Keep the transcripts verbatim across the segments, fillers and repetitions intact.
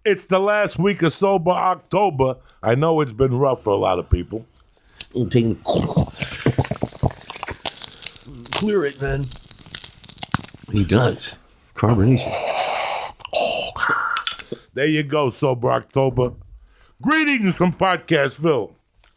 It's the last week of Sober October. I know it's been rough for a lot of people. I'm taking... Clear it, man. He does. Carbonation. There you go, Sober October. Greetings from Podcastville.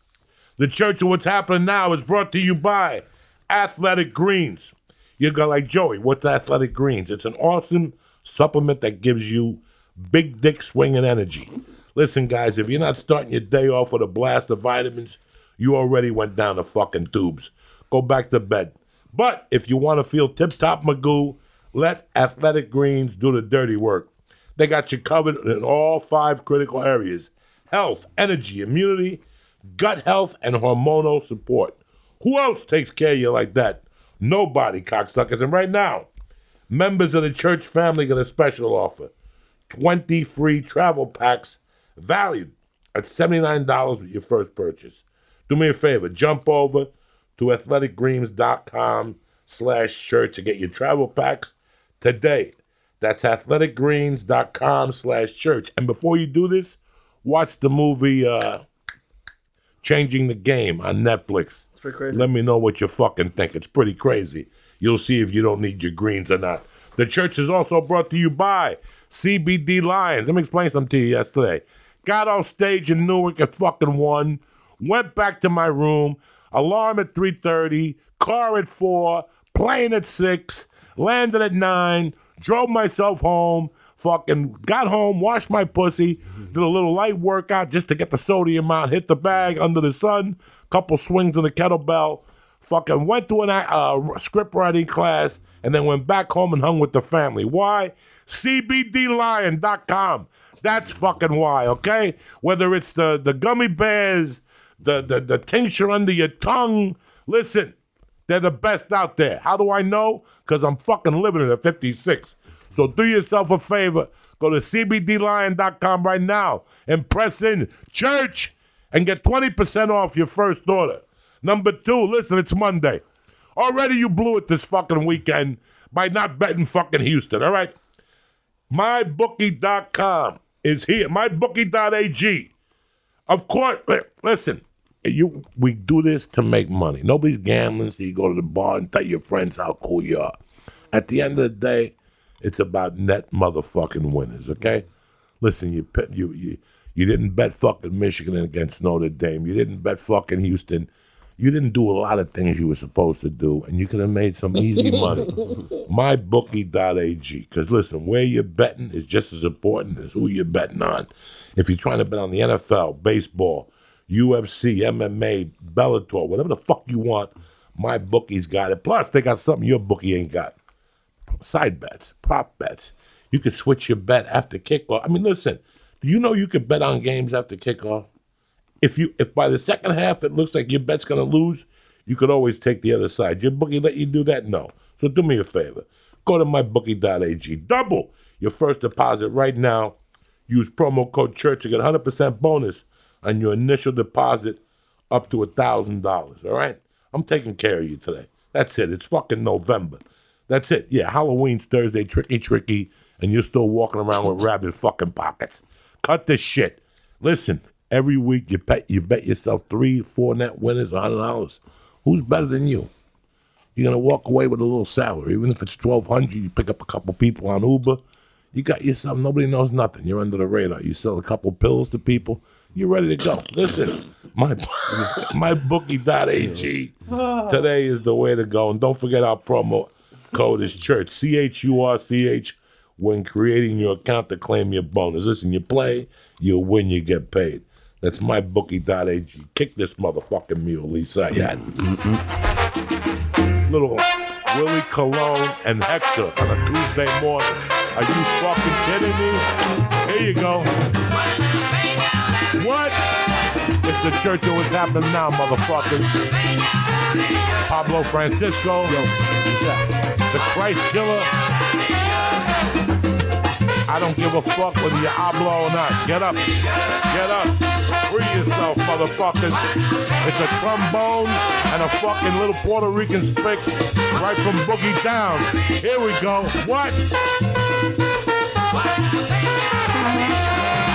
The Church of What's Happening Now is brought to you by Athletic Greens. You go like, Joey, what's Athletic Greens? It's an awesome supplement that gives you big dick swinging energy. Listen, guys, if you're not starting your day off with a blast of vitamins, you already went down the fucking tubes. Go back to bed. But if you want to feel tip-top magoo, let Athletic Greens do the dirty work. They got you covered in all five critical areas: health, energy, immunity, gut health, and hormonal support. Who else takes care of you like that? Nobody, cocksuckers. And right now, members of the church family get a special offer. twenty free travel packs valued at seventy-nine dollars with your first purchase. Do me a favor, jump over to athleticgreens.com slash church to get your travel packs today. That's athleticgreens.com slash church. And before you do this, watch the movie uh, Changing the Game on Netflix. It's pretty crazy. Let me know what you fucking think. It's pretty crazy. You'll see if you don't need your greens or not. The church is also brought to you by C B D Lions. Let me explain something to you yesterday. Got off stage in Newark at fucking one. Went back to my room. Alarm at three thirty. Car at four. Plane at six. Landed at nine. Drove myself home. Fucking got home. Washed my pussy. Did a little light workout just to get the sodium out. Hit the bag under the sun. Couple swings of the kettlebell. Fucking went to an uh, script writing class. And then went back home and hung with the family. Why? C B D lion dot com. That's fucking why, okay? Whether it's the, the gummy bears, the, the, the tincture under your tongue, listen, they're the best out there. How do I know? Because I'm fucking living it at fifty-six. So do yourself a favor. Go to C B D lion dot com right now and press in church and get twenty percent off your first order. Number two, listen, it's Monday. Already you blew it this fucking weekend by not betting fucking Houston, all right? my bookie dot com is here. my bookie dot a g. Of course, listen, you we do this to make money. Nobody's gambling, so you go to the bar and tell your friends how cool you are. At the end of the day, it's about net motherfucking winners, okay? Listen, you you you, you didn't bet fucking Michigan against Notre Dame. You didn't bet fucking Houston. You didn't do a lot of things you were supposed to do, and you could have made some easy money. my bookie dot a g. Because listen, where you're betting is just as important as who you're betting on. If you're trying to bet on the N F L, baseball, U F C, M M A, Bellator, whatever the fuck you want, my bookie's got it. Plus, they got something your bookie ain't got. Side bets, prop bets. You could switch your bet after kickoff. I mean, listen, do you know you could bet on games after kickoff? If you, if by the second half it looks like your bet's going to lose, you could always take the other side. Your bookie let you do that? No. So do me a favor. Go to my bookie dot a g. Double your first deposit right now. Use promo code CHURCH to get one hundred percent bonus on your initial deposit up to one thousand dollars, all right? I'm taking care of you today. That's it. It's fucking November. That's it. Yeah, Halloween's Thursday, tricky, tricky, and you're still walking around with rabbit fucking pockets. Cut this shit. Listen. Every week you bet you bet yourself three, four net winners, one hundred dollars. Who's better than you? You're going to walk away with a little salary. Even if it's twelve hundred dollars, you pick up a couple people on Uber. You got yourself, nobody knows nothing. You're under the radar. You sell a couple pills to people. You're ready to go. Listen, my my bookie dot a g. Today is the way to go. And don't forget our promo code is CHURCH, C H U R C H, when creating your account to claim your bonus. Listen, you play, you win, you get paid. That's my bookie dot a g. Kick this motherfucking mule, Lisa. Yeah. Mm-hmm. Little Willie Colon and Hector on a Tuesday morning. Are you fucking kidding me? Here you go. What? It's the Church of What's Happening Now, motherfuckers. Pablo Francisco. Yo. The Christ Killer. I don't give a fuck whether you hablo or not. Get up. Get up. Free yourself, motherfuckers. It's a trombone and a fucking little Puerto Rican spick right from Boogie Down. Here we go. What?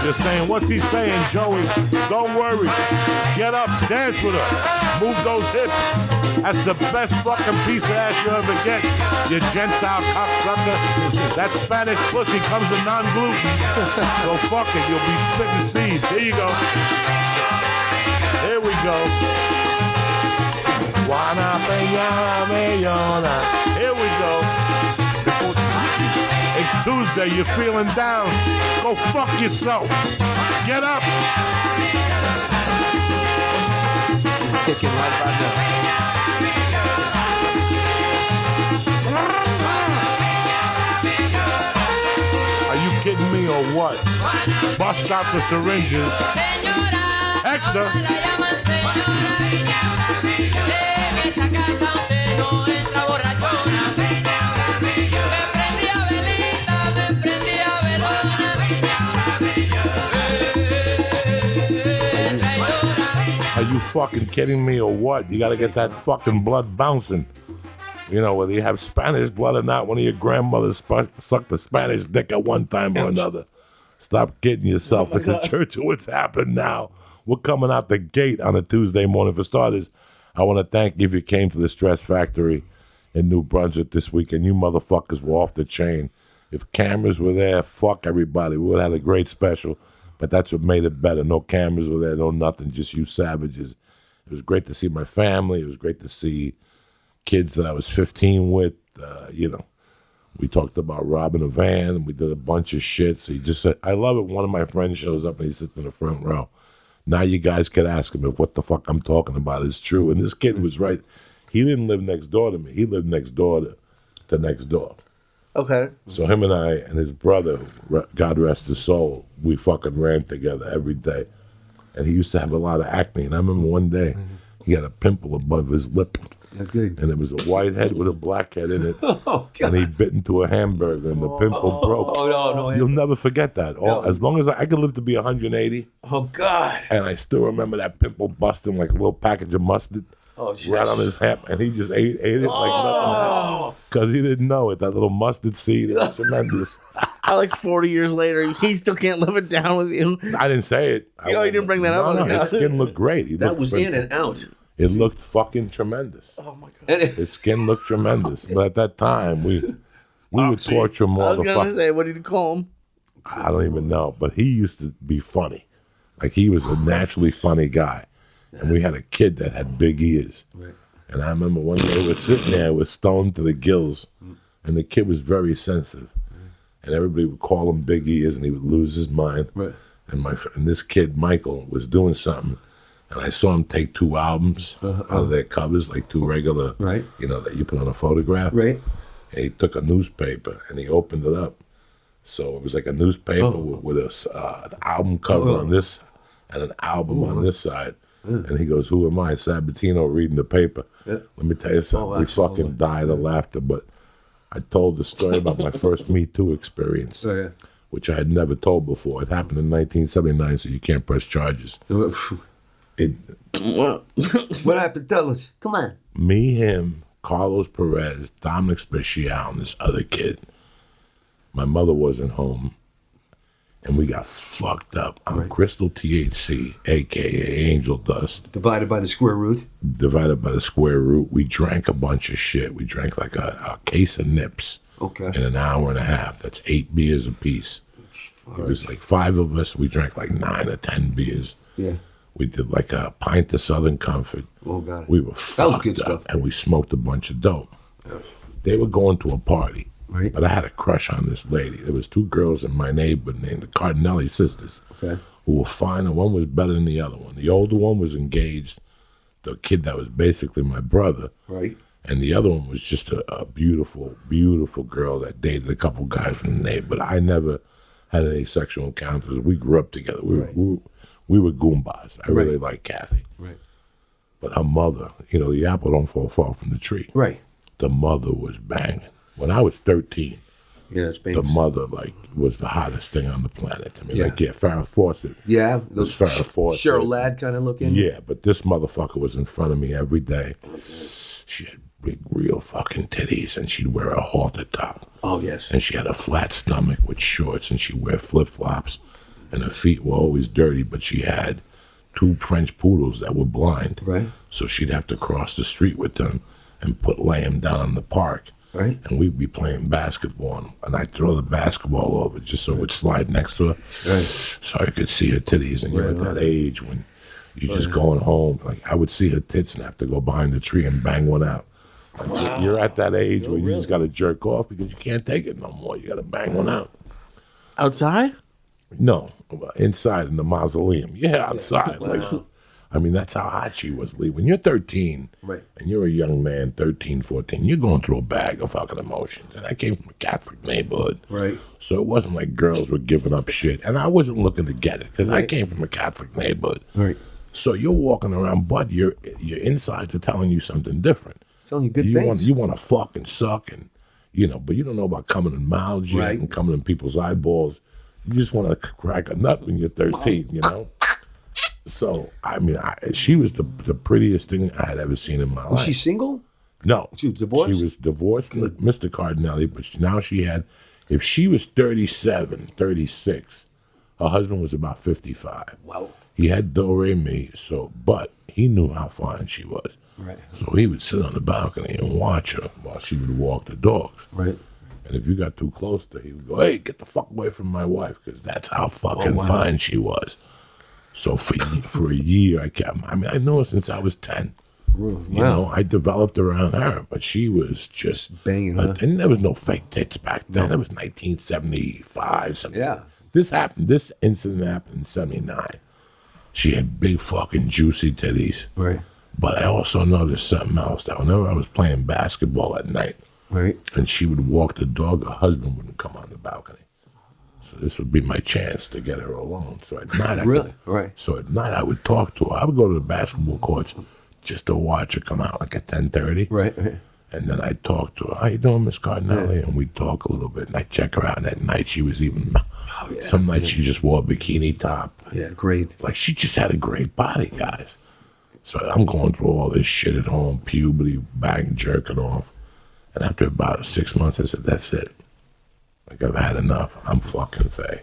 You're saying, what's he saying, Joey? Don't worry. Get up, dance with her. Move those hips. That's the best fucking piece of ass you ever get, you Gentile cocksucker. That Spanish pussy comes with non-gluten. So fuck it, you'll be spitting seeds. Here you go. Here we go. Juana Peña Bellona. Here we go. It's Tuesday, you're feeling down. Go fuck yourself. Get up. Kicking right about now. Are you kidding me or what? Bust out the syringes. Hector. Are you fucking kidding me or what? You gotta get that fucking blood bouncing. You know, whether you have Spanish blood or not, one of your grandmothers sp- sucked the Spanish dick at one time or another. Stop kidding yourself. Oh it's God. A church of what's happening now. We're coming out the gate on a Tuesday morning. For starters, I want to thank you if you came to the Stress Factory in New Brunswick this weekend. You motherfuckers were off the chain. If cameras were there, fuck everybody. We would have had a great special, but that's what made it better. No cameras were there, no nothing, just you savages. It was great to see my family. It was great to see kids that I was fifteen with. Uh, you know, we talked about robbing a van, and we did a bunch of shit. So he just said, I love it. One of my friends shows up and he sits in the front row. Now you guys could ask him if what the fuck I'm talking about is true. And this kid was right. He didn't live next door to me. He lived next door to, to next door. Okay. So him and I and his brother, God rest his soul, we fucking ran together every day. And he used to have a lot of acne. And I remember one day he had a pimple above his lip. Yeah, good. And it was a white head with a black head in it. Oh, God. And he bit into a hamburger and the pimple oh, broke. Oh, no, no. You'll never forget that. All, No. As long as I, I could live to be one hundred eighty. Oh, God. And I still remember that pimple busting like a little package of mustard. Oh, shit. Right on his ham, and he just ate, ate it like Oh. nothing. Because he didn't know it. That little mustard seed is tremendous. I like forty years later, he still can't live it down with you. I didn't say it. I Oh, you didn't bring that no, up? No, Okay. his skin looked great. He That looked was great. in and out. It looked fucking tremendous. Oh my god! And it, His skin looked tremendous. But at that time, we we would torture him I all was the gonna fuck. say, what did you call him? I don't even know. But he used to be funny. Like he was a naturally funny guy. And we had a kid that had big ears. Right. And I remember one day we were sitting there with stoned to the gills, and the kid was very sensitive. And everybody would call him Big Ears, and he would lose his mind. Right. And my fr- and this kid, Michael, was doing something, and I saw him take two albums Uh-huh. out of their covers, like two regular, Right. you know, that you put on a photograph. right. And he took a newspaper, and he opened it up. So it was like a newspaper Oh. with, with a, s- uh, an album cover Oh. on this and an album on this side. And he goes, who am I, Sabatino, reading the paper? Yeah. Let me tell you something. Oh, we that's fucking cool. died of laughter. But I told the story about my first Me Too experience, Oh, yeah. which I had never told before. It happened in nineteen seventy-nine, so you can't press charges. It, What happened? Tell us. Come on. me, him, Carlos Perez, Dominic Special, and this other kid. My mother wasn't home, and we got fucked up on Right. crystal T H C, a k a. angel dust, Divided by the square root. divided by the square root. We drank a bunch of shit. We drank like a, a case of nips Okay. in an hour and a half. That's eight beers apiece. It was like five of us. We drank like nine or ten beers. Yeah. We did like a pint of Southern Comfort. Oh, God. We were That was fucked good up, stuff. and we smoked a bunch of dope. They were going to a party, Right. but I had a crush on this lady. There was two girls in my neighborhood named the Cardinelli sisters, Okay. who were fine, and one was better than the other one. The older one was engaged to a kid that was basically my brother, Right. and the other one was just a, a beautiful, beautiful girl that dated a couple guys from the neighborhood. I never had any sexual encounters. We grew up together. We, Right. were, we, were- we were Goombas. I really Right. liked Kathy. Right. But her mother, you know, the apple don't fall far from the tree. Right. The mother was banging. When I was thirteen, Yeah, it's the famous. mother, like, was the hottest thing on the planet to me. Yeah. Like, yeah, Farrah Fawcett. Yeah. Those Farrah Fawcett. Cheryl Ladd kind of looking. Yeah, but this motherfucker was in front of me every day. She had big, real fucking titties, and she'd wear a halter top. Oh, yes. And she had a flat stomach with shorts, and she'd wear flip-flops. and her feet were always dirty, but she had two French poodles that were blind. Right. So she'd have to cross the street with them and put lay them down in the park. Right. And we'd be playing basketball, and I'd throw the basketball over just so it would slide next to her, Right. so I could see her titties. And you're Right, at that right. age when you're just going home. Like I would see her tits, and have to go behind the tree and bang one out. Like, you're at that age where you just got to jerk off because you can't take it no more. You got to bang one out. Outside? No, inside in the mausoleum. Yeah, outside. Like, I mean, that's how hot she was, Lee. When you're thirteen, Right. and you're a young man, thirteen, fourteen, you're going through a bag of fucking emotions. And I came from a Catholic neighborhood. Right. So it wasn't like girls were giving up shit. And I wasn't looking to get it because I Right. came from a Catholic neighborhood. Right. So you're walking around, but your your insides are telling you something different. Telling you good you things. Want, you want to fuck and suck, and you know, but you don't know about coming in mouths yet Right. and coming in people's eyeballs. You just want to crack a nut when you're thirteen, you know. So I mean, I, she was the the prettiest thing I had ever seen in my Was life. she single? No, She was divorced? She was divorced with Mister Cardinelli, but she- now she had. If she was thirty-seven, thirty-six, her husband was about fifty-five. Wow. He had do-re-mi, so, but he knew how fine she was. Right. So he would sit on the balcony and watch her while she would walk the dogs. Right. And if you got too close to her, he would go, hey, get the fuck away from my wife, because that's how fucking Oh, wow. fine she was. So for, for a year, I kept, I mean, I know her since I was ten. Wow. You know, I developed around her, but she was just Banging, uh, huh? and there was no fake tits back then. It was nineteen seventy-five, something. Yeah. This happened. This incident happened in seventy-nine. She had big fucking juicy titties. Right. But I also noticed something else. That whenever I was playing basketball at night, Right. and she would walk the dog, her husband wouldn't come on the balcony. So this would be my chance to get her alone. So at night, I Really? could, Right. So at night, I would talk to her. I would go to the basketball courts just to watch her come out like at ten thirty. Right. Right. And then I'd talk to her. How you doing, Miss Cardinelli? And we'd talk a little bit. And I'd check her out. And at night, she was even, some nights she just wore a bikini top. Yeah. Great. Like, she just had a great body, guys. So I'm going through all this shit at home, puberty, bang, jerking off. And after about six months, I said, that's it. Like, I've had enough. I'm fucking Faye.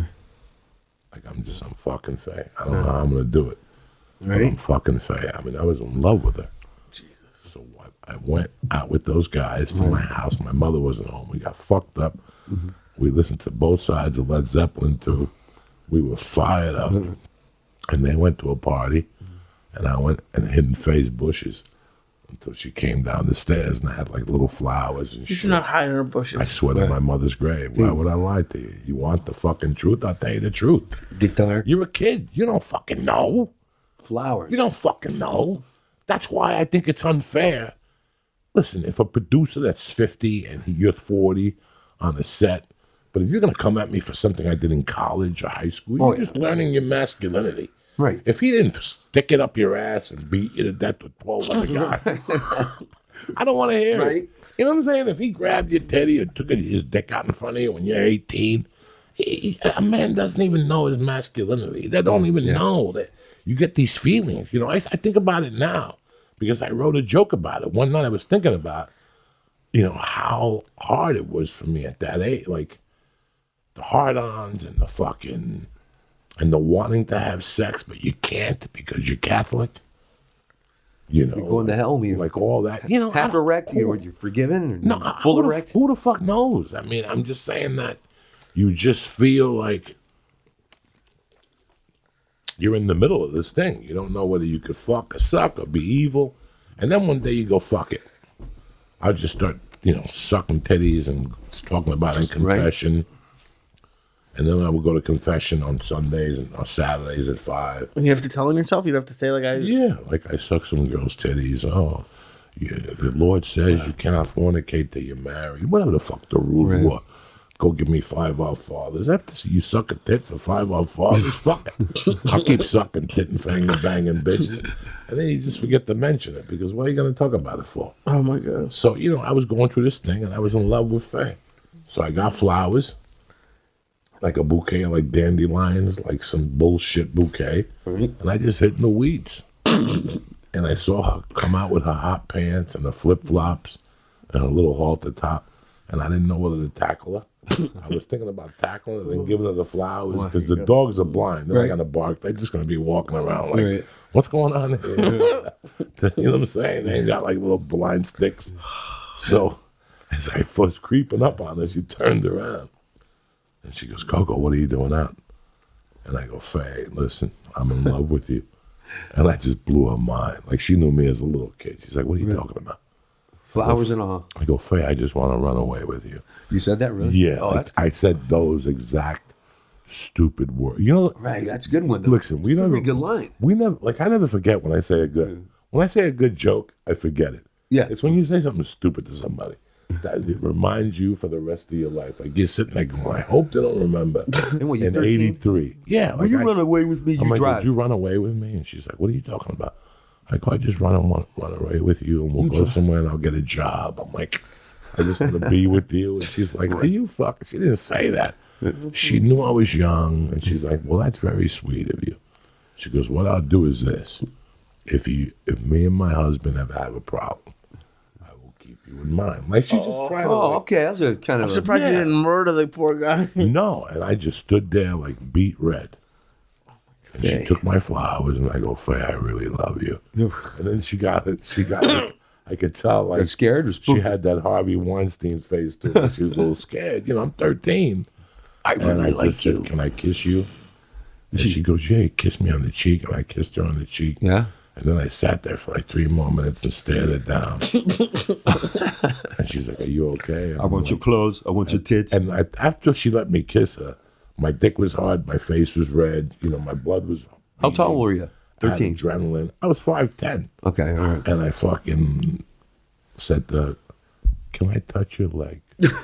Like, I'm just, I'm fucking Faye. I don't know how I'm going to do it. But I'm Right. fucking Faye. I mean, I was in love with her. So I, I went out with those guys to my house. My mother wasn't home. We got fucked up. Mm-hmm. We listened to both sides of Led Zeppelin too. We were fired up. Mm-hmm. And they went to a party. And I went and hid in Faye's bushes until she came down the stairs, and I had like little flowers and You shit. should not hide in her bushes. I sweat on my mother's grave. Why would I lie to you? You want the fucking truth? I'll tell you the truth. Guitar. You're a kid. You don't fucking know. Flowers. You don't fucking know. That's why I think it's unfair. Listen, if a producer that's fifty and he- you're forty on the set, but if you're going to come at me for something I did in college or high school, Oh, you're yeah. just learning your masculinity. Right. If he didn't stick it up your ass and beat you to death with twelve other guys, I don't want to hear Right. it. You know what I'm saying? If he grabbed your teddy or took his dick out in front of you when you're eighteen, he, a man doesn't even know his masculinity. They don't even know that you get these feelings. You know, I, I think about it now because I wrote a joke about it. One night I was thinking about, you know, how hard it was for me at that age. Like, the hard-ons and the fucking, and the wanting to have sex, but you can't because you're Catholic. You know, You're going to hell, me. like all that. You know, I Half don't- erect. You know, you're forgiven. Or no, full who the, erect. who the fuck knows? I mean, I'm just saying that you just feel like you're in the middle of this thing. You don't know whether you could fuck or suck or be evil. And then one day you go, fuck it. I'll just start, you know, sucking titties and talking about it in confession. And then I would go to confession on Sundays and on Saturdays at five. And you have to tell on yourself. You have to say like I. Yeah, like I suck some girls' titties. Oh, yeah, the Lord says you cannot fornicate till you're married. Whatever the fuck the rules Right. were. Go give me five our fathers. After you suck a tit for five our fathers, fuck it. I'll keep sucking tit and fanging banging bitches. And then you just forget to mention it because what are you going to talk about it for? Oh my god. So, you know, I was going through this thing and I was in love with Faye. So I got flowers, like a bouquet of like dandelions, like some bullshit bouquet. Right. And I just hit in the weeds. And I saw her come out with her hot pants and her flip flops and her little halter top. and I didn't know whether to tackle her. I was thinking about tackling her and giving her the flowers because the dogs are blind. They're Right. not gonna bark. They're just gonna be walking around like, Right. what's going on here? You know what I'm saying? They ain't got like little blind sticks. So as I was creeping up on her, she turned around and she goes, Coco, what are you doing out? And I go, Faye, listen, I'm in love with you. And I just blew her mind. Like she knew me as a little kid. She's like, what are you talking about? Flowers and all. I go, Faye, I just want to run away with you. You said that, really? Yeah, Oh, I, that's I said those exact stupid words. You know, right. That's a good one. Though. listen, we It's a never, pretty good line. we never, like I never forget when I say a good, when I say a good joke, I forget it. Yeah. It's when you say something stupid to somebody that it reminds you for the rest of your life. Like you're sitting there going, I hope they don't remember. And what, you're In thirteen? eighty-three. Yeah. When you I, run away with me, I'm you like, drive. did you run away with me? And she's like, what are you talking about? I go, I just run, run, run away with you and we'll go somewhere and I'll get a job. I'm like, I just want to be with you. And she's like, are you fucking? She didn't say that. She knew I was young. And she's like, well, that's very sweet of you. She goes, what I'll do is this. If you, if me and my husband ever have a problem, I will keep you in mind. Like she just tried to Oh, like, okay. That was a kind I'm of. surprised Yeah. you didn't murder the poor guy. no. And I just stood there like beat red. And she Faye. took my flowers and I go, Faye, I really love you. And then she got it. She got it. I could tell like Got scared or she spooked? had that Harvey Weinstein face to her. She was a little scared. You know, I'm thirteen. I And really I like just you. said, can I kiss you? And she goes, yeah, kiss me on the cheek. And I kissed her on the cheek. Yeah. And then I sat there for like three more minutes and stared her down. And she's like, are you okay? And I I'm want like, your clothes. I want your tits. And I, after she let me kiss her, my dick was hard, my face was red, you know, my blood was. How tall were you? I had thirteen. adrenaline. I was five ten. Okay. All right. And I fucking said, to, can I touch your leg?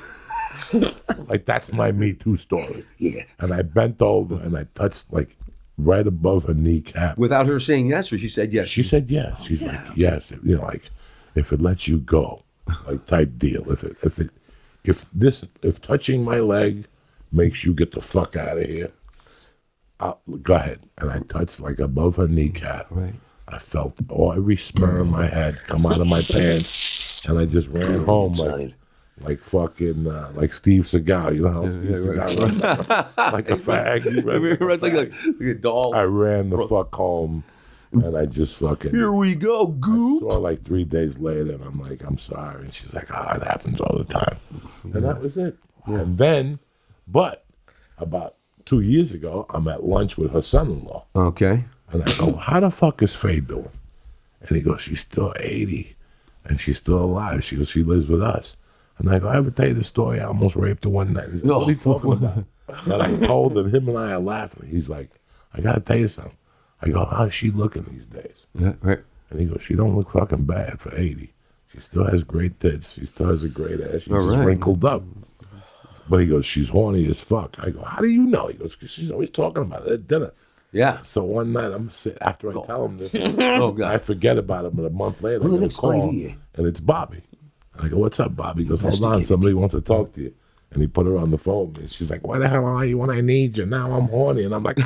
Like, that's my Me Too story. Yeah. And I bent over and I touched, like, right above her kneecap. Without her saying yes, or she said yes. She said yes. She's like, yes. You know, like, if it lets you go, like, type deal. If it, if it, if this, if touching my leg makes you get the fuck out of here, I'll, go ahead. And I touched, like, above her kneecap. Right. I felt all every sperm I had come out of my pants, and I just ran home like, like fucking, uh, like Steve Seagal. You know how Steve Seagal runs like a fag. He ran like a Right, like, fag. like, like a doll. I ran the fuck home, and I just fucking. Here we go, goop. Saw her like three days later, and I'm like, I'm sorry, and she's like, ah, it happens all the time, and that was it. And then, but about two years ago, I'm at lunch with her son-in-law. Okay. And I go, how the fuck is Faye doing? And he goes, she's still eighty, and she's still alive. She goes, she lives with us. And I go, I ever tell you the story? I almost raped her one night. He's like, what are you talking about? And I told him, him and I are laughing. He's like, I got to tell you something. I go, how's she looking these days? Yeah, right. And he goes, she don't look fucking bad for eighty. She still has great tits. She still has a great ass. She's All just right. wrinkled up. But he goes, she's horny as fuck. I go, how do you know? He goes, because she's always talking about it at dinner. Yeah. So one night, I'm sit after I tell him this, Oh, I God. forget about him, and a month later, Well, I the get a next call, idea. and it's Bobby. And I go, what's up, Bobby? He goes, hold on, Investigate it. somebody wants to talk to you. And he put her on the phone, and she's like, where the hell are you when I need you? Now I'm horny. And I'm like,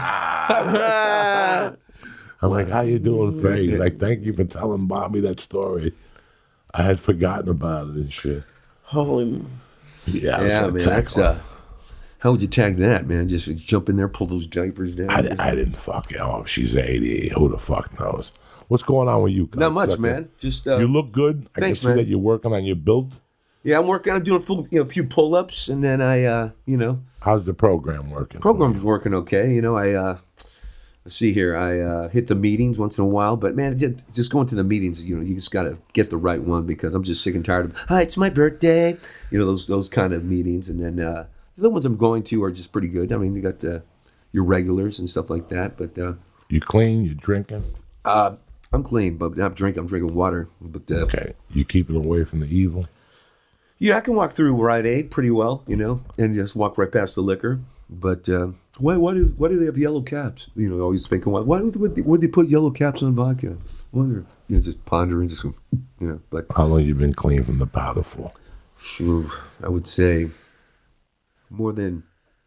ah. I'm like, how you doing, Faye? He's like, thank you for telling Bobby that story. I had forgotten about it and shit. Holy. Yeah, I was Yeah, gonna man. tackle That's her. uh. How would you tag that, man? Just jump in there, pull those diapers down. I, I didn't fuck it. Oh, she's eighty. Who the fuck knows? What's going on with you? Not Coach? much, Like, man. Just uh, You look good. I thanks, can see man. that you're working on your build. yeah, I'm working. I'm doing a, full, you know, a few pull-ups, and then I, uh, you know, How's the program working? program's working okay. You know, I uh, let's see here. I uh, hit the meetings once in a while, but man, just, just going to the meetings. You know, you just got to get the right one because I'm just sick and tired of. Hi, it's my birthday. You know, those those kind of meetings, and then uh, the ones I'm going to are just pretty good. I mean, you got the your regulars and stuff like that, but. Uh, You clean? You drinking? Uh, I'm clean, but not drinking. I'm drinking water. But uh, Okay. You keeping away from the evil? yeah, I can walk through Rite Aid pretty well, you know, and just walk right past the liquor. But uh, why? Why do? Why do they have yellow caps? You know, always thinking, why? Why would would they, would they put yellow caps on vodka? I wonder. You know, just pondering, just you know. But How long you been clean from the powder for? phew, I would say more than.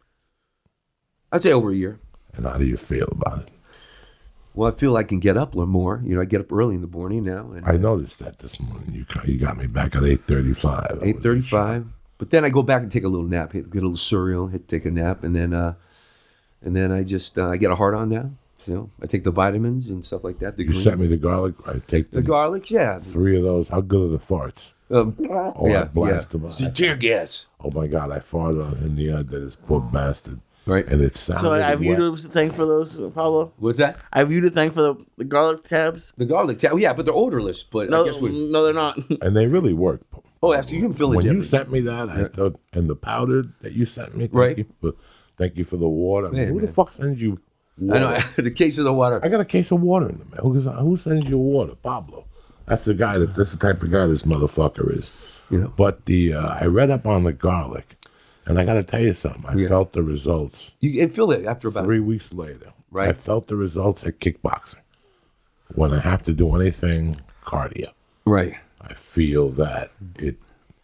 I'd say over a year. And how do you feel about it? Well, I feel I can get up a little more. You know, I get up early in the morning now. And I noticed that this morning. You got, you got me back at eight thirty-five. eight thirty-five. but then I go back and take a little nap, hit, get a little cereal, hit, take a nap, and then uh, and then I just uh, I get a hard on now. So I take the vitamins and stuff like that. The You green- sent me the garlic. I take the the garlic, yeah. three of those. How good are the farts? Um, Oh, yeah, I blast yeah. them. It's tear gas. Oh my God, I farted on him the other day, this poor bastard. Right. And it sounded So I have you wet. to thank for those, Pablo. What's that? I have you to thank for the, the garlic tabs. The garlic. Ta- oh, yeah, but they're odorless. But No, I guess we. no, they're not. And they really work. Oh, actually, you can feel the When you difference. sent me that, I thought, and the powder that you sent me, thank Right. you for, thank you for the water. I mean, Man, who the man. fuck sends you I water? know the case of the water. I got a case of water in the mail. Who, goes, who sends you water? Pablo. That's the guy that, that's the type of guy this motherfucker is. You know. But the, uh, I read up on the garlic, and I got to tell you something. I Yeah. felt the results You can feel it after about. three weeks later. Right. I felt the results at kickboxing. When I have to do anything cardio, Right. I feel that it,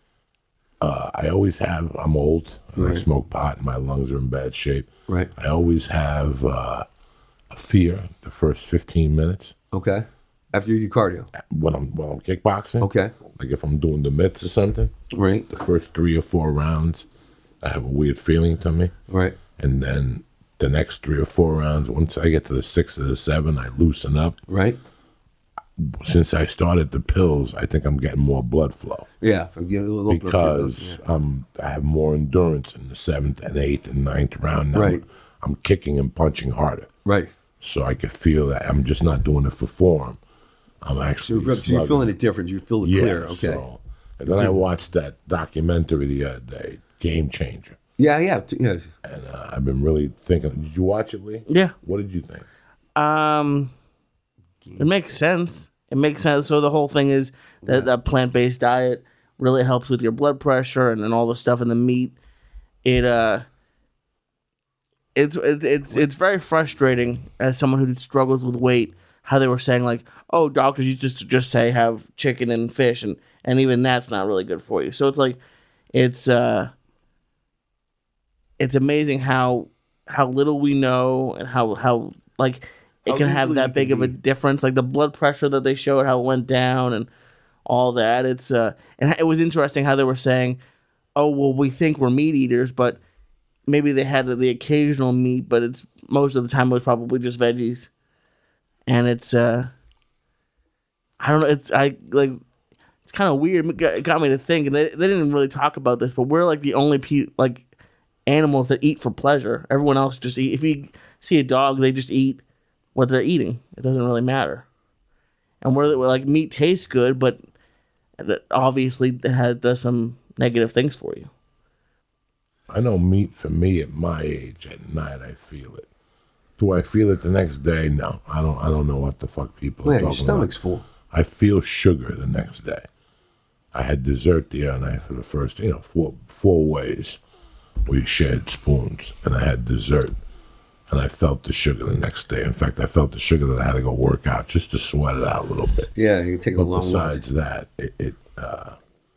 uh, I always have, I'm old, and I Right. smoke pot, and my lungs are in bad shape. Right. I always have uh, a fear the first fifteen minutes Okay. After you do cardio. when I'm when I'm kickboxing. Okay. Like if I'm doing the mitts or something, Right. the first three or four rounds, I have a weird feeling to me. Right. And then the next three or four rounds, once I get to the six or the seven, I loosen up. Right. Since I started the pills, I think I'm getting more blood flow Yeah. Get a little open up your nose, because um, I have more endurance in the seventh and eighth and ninth round. Now Right. I'm kicking and punching harder. yeah. Right. So I could feel that I'm just not doing it for form. I'm So, actually you're- so you're slugging. feeling it different. You feel it Yeah, clear. Okay. so- and then I watched that documentary the other day, Game Changer. Yeah. Yeah. t- Yeah. And uh, I've been really thinking. Did you watch it, Lee? Yeah. What did you think? Um, it makes sense. It makes sense. So the whole thing is that a plant-based diet really helps with your blood pressure and, and all the stuff in the meat. It uh, it's it's it's it's very frustrating as someone who struggles with weight. How they were saying like, oh, doctors, you just just say have chicken and fish, and and even that's not really good for you. So it's like, it's uh, it's amazing how how little we know and how how like. It How can have easily that we big can of a be- difference, like the blood pressure that they showed, how it went down, and all that. It's uh, and it was interesting how they were saying, "Oh, well, we think we're meat eaters, but maybe they had the occasional meat, but it's most of the time it was probably just veggies." And it's uh, I don't know. It's I like it's kind of weird. It got, it got me to think, and they they didn't really talk about this, but we're like the only pe- like animals that eat for pleasure. Everyone else just eat. If you see a dog, they just eat what they're eating. It doesn't really matter. And we're, we're like, meat tastes good, but it obviously it has, does some negative things for you. I know meat for me at my age at night I feel it. Do I feel it the next day? No, I don't. I don't know what the fuck people are Man, your talking stomach's about. full. I feel sugar the next day. I had dessert the other night for the first, you know, four four ways. We shared spoons, and I had dessert, and I felt the sugar the next day. In fact, I felt the sugar that I had to go work out just to sweat it out a little bit. Yeah, you can take a But long walk. besides that, it, it uh,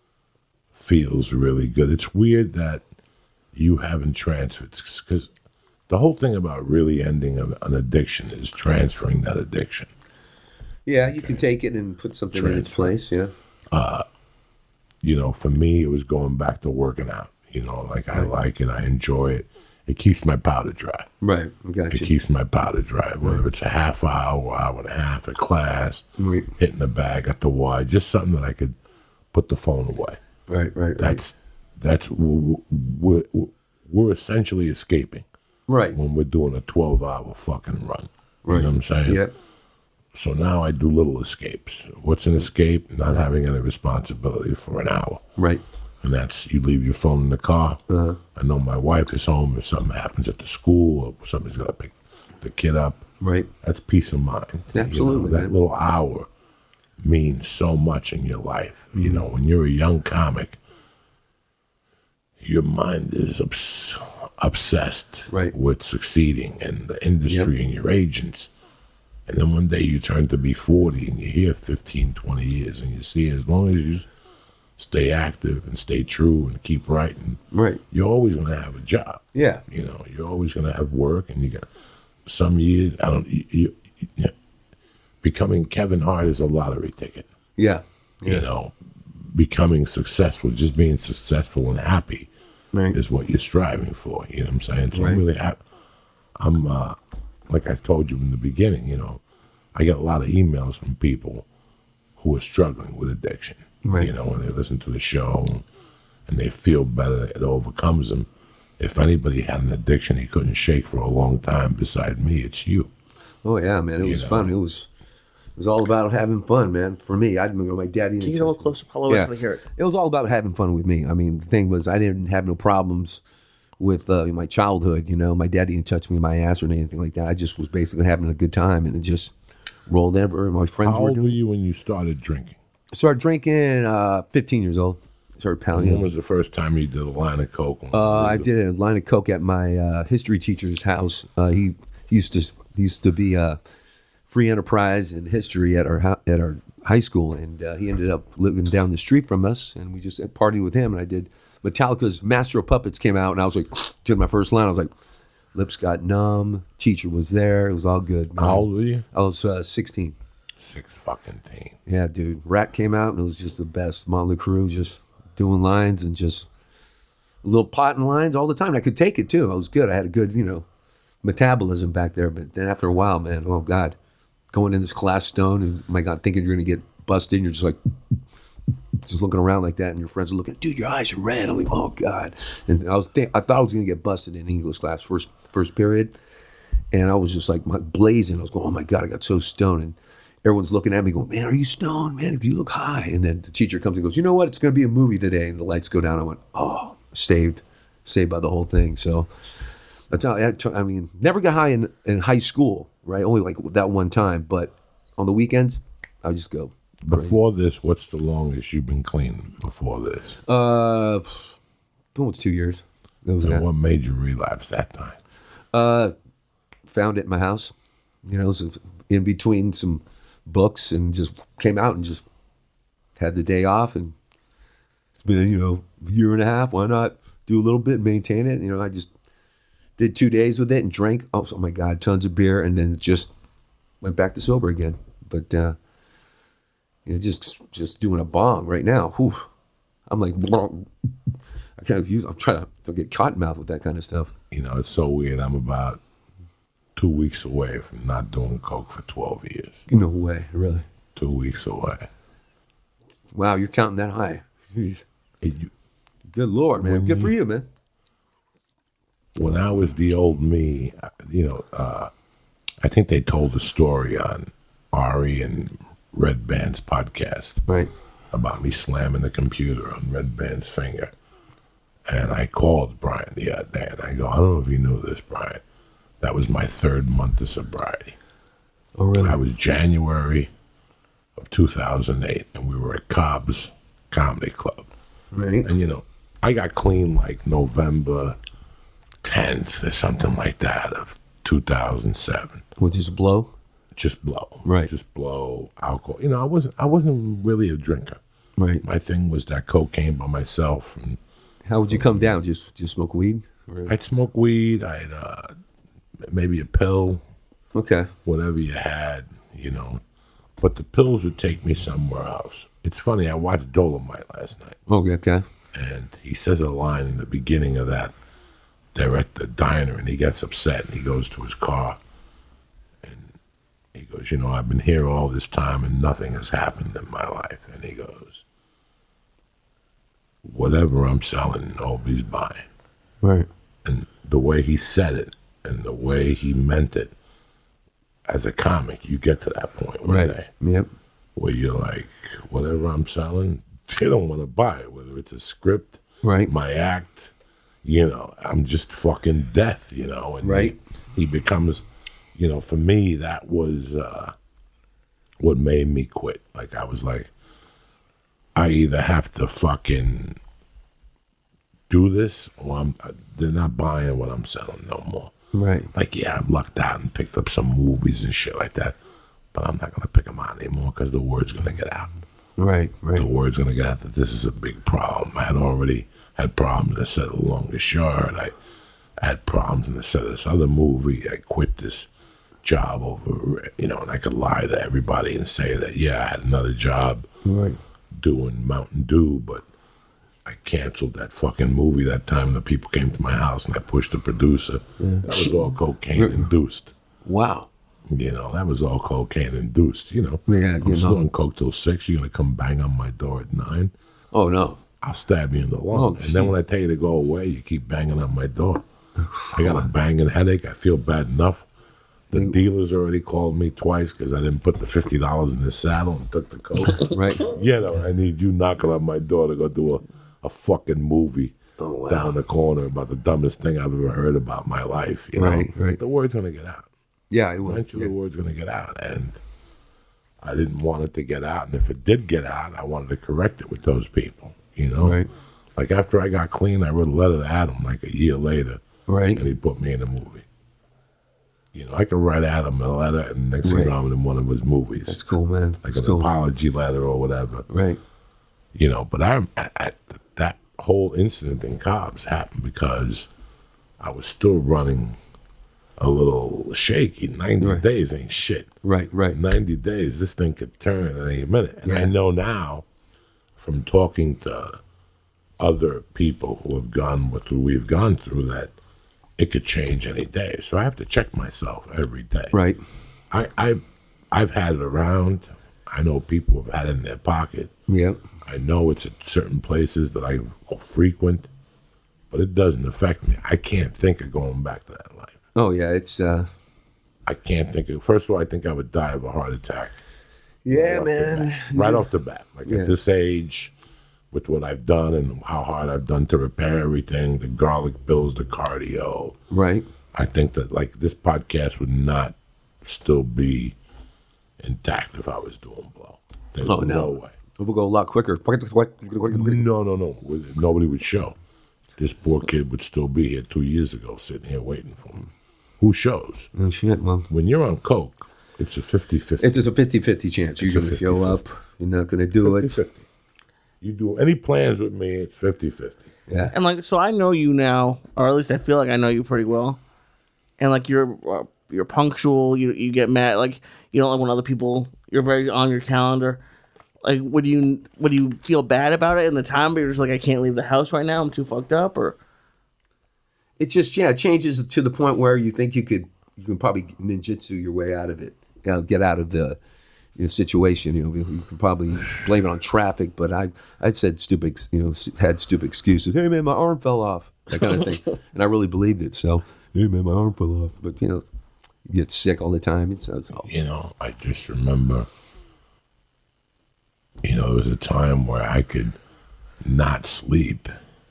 feels really good. It's weird that you haven't transferred, because the whole thing about really ending an, an addiction is transferring that addiction. Yeah, you can take it and put something in its Transfer. place. Yeah. You know, for me, it was going back to working out. You know, like I like it, I enjoy it. It keeps my powder dry. Right. I got It you. keeps my powder dry, whether it's a half hour, hour and a half at class, Right. hitting the bag at the Y, just something that I could put the phone away. Right. Right. Right. That's that's we're, we're, we're essentially escaping right. when we're doing a twelve hour fucking run. You Right. know what I'm saying? Yeah. So now I do little escapes. What's an escape? Not having any responsibility for an hour. Right. And that's you leave your phone in the car. Uh-huh. I know my wife is home if something happens at the school or somebody's got to pick the kid up. Right. That's peace of mind. You know, Absolutely, that man. little hour means so much in your life. You know, when you're a young comic, your mind is obs- obsessed Right. with succeeding and the industry and your agents. And then one day you turn to be forty and you're here fifteen, twenty years and you see as long as you stay active and stay true and keep writing, Right. you're always going to have a job. Yeah. You know, you're always going to have work, and you got some years. I don't. You, you, you, becoming Kevin Hart is a lottery ticket. Yeah. You know, becoming successful, just being successful and happy Right. is what you're striving for. You know what I'm saying? So Right. I'm really happy. I'm, uh, like I told you in the beginning, you know, I get a lot of emails from people who are struggling with addiction. Right. You know, when they listen to the show and they feel better, it overcomes them. If anybody had an addiction he couldn't shake for a long time beside me, it's you. Oh yeah, man, it You was know. fun. It was it was all about having fun, man. For me, I didn't go. My daddy. Can didn't you get a little touch me. closer, Paulo? I Yeah, want to hear it. it was all about having fun with me. I mean, the thing was, I didn't have no problems with uh, my childhood. You know, my daddy didn't touch me in my ass or anything like that. I just was basically having a good time, and it just rolled ever. My friends How were old were doing. you when you started drinking? Started drinking. Uh, fifteen years old. Started pounding. When was the first time you did a line of coke? Uh, I did a line of coke at my uh, history teacher's house. Uh, he, he used to he used to be a free enterprise in history at our hou- at our high school, and uh, he ended up living down the street from us. And we just partied with him. And I did Metallica's Master of Puppets came out, and I was like, did my first line. I was like, lips got numb. Teacher was there. It was all good. Man. How old were you? I was uh, sixteen. Six fucking teen. Yeah, dude. Rat came out, and it was just the best. Motley Crue just doing lines and just a little potting lines all the time. I could take it too. I was good. I had a good, you know, metabolism back there. But then after a while, man, oh God, going in this class stone, and oh my God, thinking you're gonna get busted, and you're just like, just looking around like that, and your friends are looking, dude, your eyes are red. I'm like, oh God. And I was, think, I thought I was gonna get busted in English class first first period, and I was just like my, blazing. I was going, oh my God, I got so stoned. And everyone's looking at me going, man, are you stoned? Man, if you look high. And then the teacher comes and goes, you know what? It's going to be a movie today. And the lights go down. I went, oh, saved. Saved by the whole thing. So that's how, I mean, never got high in, in high school, right? Only like that one time. But on the weekends, I would just go. Before this, what's the longest you've been clean before this? Uh, almost two years. That was And that. what made you relapse that time? Uh, found it in my house. You know, it was in between some books, and just came out and just had the day off, and it's been, you know, a year and a half. Why not do a little bit, maintain it? You know, I just did two days with it and drank, oh, oh my God, tons of beer, and then just went back to sober again. But uh, you know, just just doing a bong right now. Whew, I'm like, I can't use. I'm trying to get cotton mouth with that kind of stuff. You know, it's so weird. I'm about two weeks away from not doing coke for twelve years. No way, really. Two weeks away. Wow, you're counting that high. Jeez. It- you- Good Lord, man. Good for you, man. when I was the old me, you know, uh, I think they told a story on Ari and Red Band's podcast Right. about me slamming the computer on Red Band's finger. And I called Brian the other day, and I go, I don't know if you knew this, Brian. That was my third month of sobriety. Oh, really? I was January of two thousand eight, and we were at Cobb's Comedy Club. Right. And, you know, I got clean like November tenth or something like that of two thousand seven. Would just blow? Just blow. Right. Just blow alcohol. You know, I wasn't, I wasn't really a drinker. Right. My thing was that cocaine by myself. And How would you come down? Just just smoke weed? Or- I'd smoke weed. I'd uh, maybe a pill, Okay. whatever you had, you know. But the pills would take me somewhere else. It's funny, I watched Dolomite last night. Okay, okay. And he says a line in the beginning of that. They're at the diner, and he gets upset, and he goes to his car. And he goes, you know, I've been here all this time, and nothing has happened in my life. And he goes, whatever I'm selling, nobody's buying. Right. And the way he said it, and the way he meant it, as a comic, you get to that point one Right. day Yep. where you're like, whatever I'm selling, they don't want to buy it, whether it's a script, Right. my act, you know, I'm just fucking death, you know, and Right. he, he becomes, you know, for me, that was uh, what made me quit. Like, I was like, I either have to fucking do this, or I'm, they're not buying what I'm selling no more. Right. Like, yeah, I lucked out and picked up some movies and shit like that, but I'm not going to pick them out anymore because the word's going to get out. Right. The Right. word's going to get out that this is a big problem. I had already had problems that said The Longest Short. I had problems in the set of this other movie. I quit this job over, you know, and I could lie to everybody and say that, yeah, I had another job. Right. doing Mountain Dew, but I canceled that fucking movie that time the people came to my house and I pushed the producer. That was all cocaine induced. Wow. You know, that was all cocaine induced, you know. Yeah, I'm you still know. on coke till six. You're going to come bang on my door at nine. Oh, no. I'll stab you in the lung. Oh, and then when I tell you to go away, you keep banging on my door. I got a banging headache. I feel bad enough. The dealers already called me twice because I didn't put the fifty dollars in the saddle and took the coke. Right. You know, I need you knocking on my door to go do a, a fucking movie Oh, wow. down the corner about the dumbest thing I've ever heard about in my life. You know? Right, right. The word's going to get out. Yeah, it will. Eventually Yeah. the word's going to get out. And I didn't want it to get out. And if it did get out, I wanted to correct it with those people. You know? Right. Like after I got clean, I wrote a letter to Adam like a year later. Right. And he put me in a movie. You know, I could write Adam a letter and next thing Right. you know, I'm in one of his movies. That's cool, man. Like That's an cool. apology letter or whatever. Right. You know, but I, I, I that whole incident in Cobb's happened because I was still running a little shaky. ninety Right. days ain't shit. Right, right. ninety days, this thing could turn at any minute. And I Yeah. know now from talking to other people who have gone with who we've gone through that it could change any day. So I have to check myself every day. Right. I, I've, I've had it around. I know people have had it in their pocket. Yeah. I know it's at certain places that I frequent, but it doesn't affect me. I can't think of going back to that life. Oh, yeah, it's, uh... I can't think of, first of all, I think I would die of a heart attack. Yeah, Right off the man. bat. Right off the bat. Like Yeah. at this age, with what I've done and how hard I've done to repair everything, the garlic pills, the cardio, Right. I think that like this podcast would not still be intact if I was doing blow. There's Oh, no no. way. It will go a lot quicker. No, no, no. Nobody would show. This poor kid would still be here two years ago, sitting here waiting for him. Who shows? Oh, shit, well... When you're on coke, it's a fifty-fifty. It's just a fifty-fifty chance. You're It's a going to show up. You're not going to do it. fifty-fifty. You do any plans with me, it's fifty-fifty. Yeah. And like, so I know you now, or at least I feel like I know you pretty well. And like, you're uh, you're punctual. You you get mad. Like, you don't like when other people. You're very on your calendar. Like, would you would you feel bad about it in the time? But you're just like, I can't leave the house right now. I'm too fucked up. Or It just, yeah, it changes to the point where you think you could, you can probably ninjutsu your way out of it. You know, get out of the, the situation. You know, you can probably blame it on traffic, but I, I said stupid, ex- you know, had stupid excuses. Hey, man, my arm fell off. That kind of thing. And I really believed it. So, hey, man, my arm fell off. But, you know, you get sick all the time. It's, it's all, You know, I just remember, you know, there was a time where I could not sleep,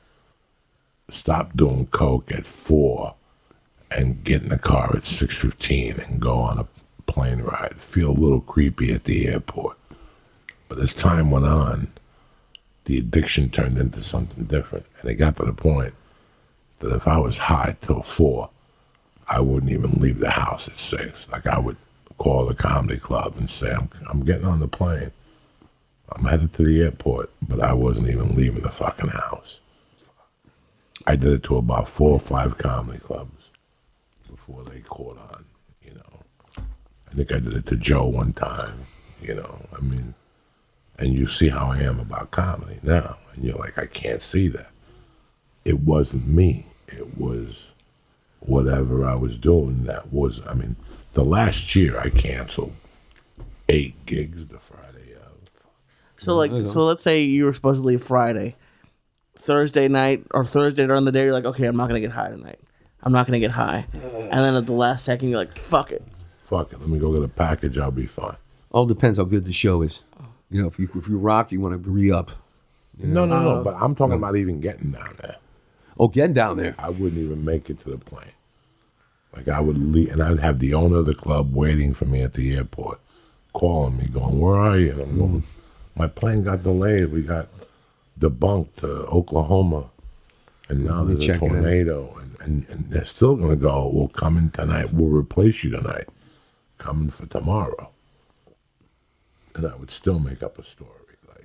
stop doing coke at four, and get in the car at six fifteen and go on a plane ride. Feel a little creepy at the airport. But as time went on, the addiction turned into something different. And it got to the point that if I was high till four, I wouldn't even leave the house at six. Like I would call the comedy club and say, I'm, I'm getting on the plane. I'm headed to the airport, but I wasn't even leaving the fucking house. I did it to about four or five comedy clubs before they caught on, you know. I think I did it to Joe one time, you know. I mean, and you see how I am about comedy now. And you're like, I can't see that. It wasn't me. It was whatever I was doing that was, I mean, the last year I canceled eight gigs the Friday of. so like, so let's say you were supposed to leave Friday, Thursday night or Thursday during the day. You're like, okay, I'm not gonna get high tonight. I'm not gonna get high. And then at the last second, you're like, fuck it. Fuck it, let me go get a package, I'll be fine. all depends how good the show is. You know, if you if you rock, you want to re-up. No, no, no, Uh, but I'm talking about even getting down there. Oh, get down there. I wouldn't even make it to the plane. Like I would leave, and I'd have the owner of the club waiting for me at the airport, calling me, going, "Where are you?" And I'm going, "My plane got delayed. We got debunked to Oklahoma, and now Let me there's a check it out." tornado." And, and and they're still gonna go. We'll come in tonight. We'll replace you tonight. Coming for tomorrow. And I would still make up a story. Like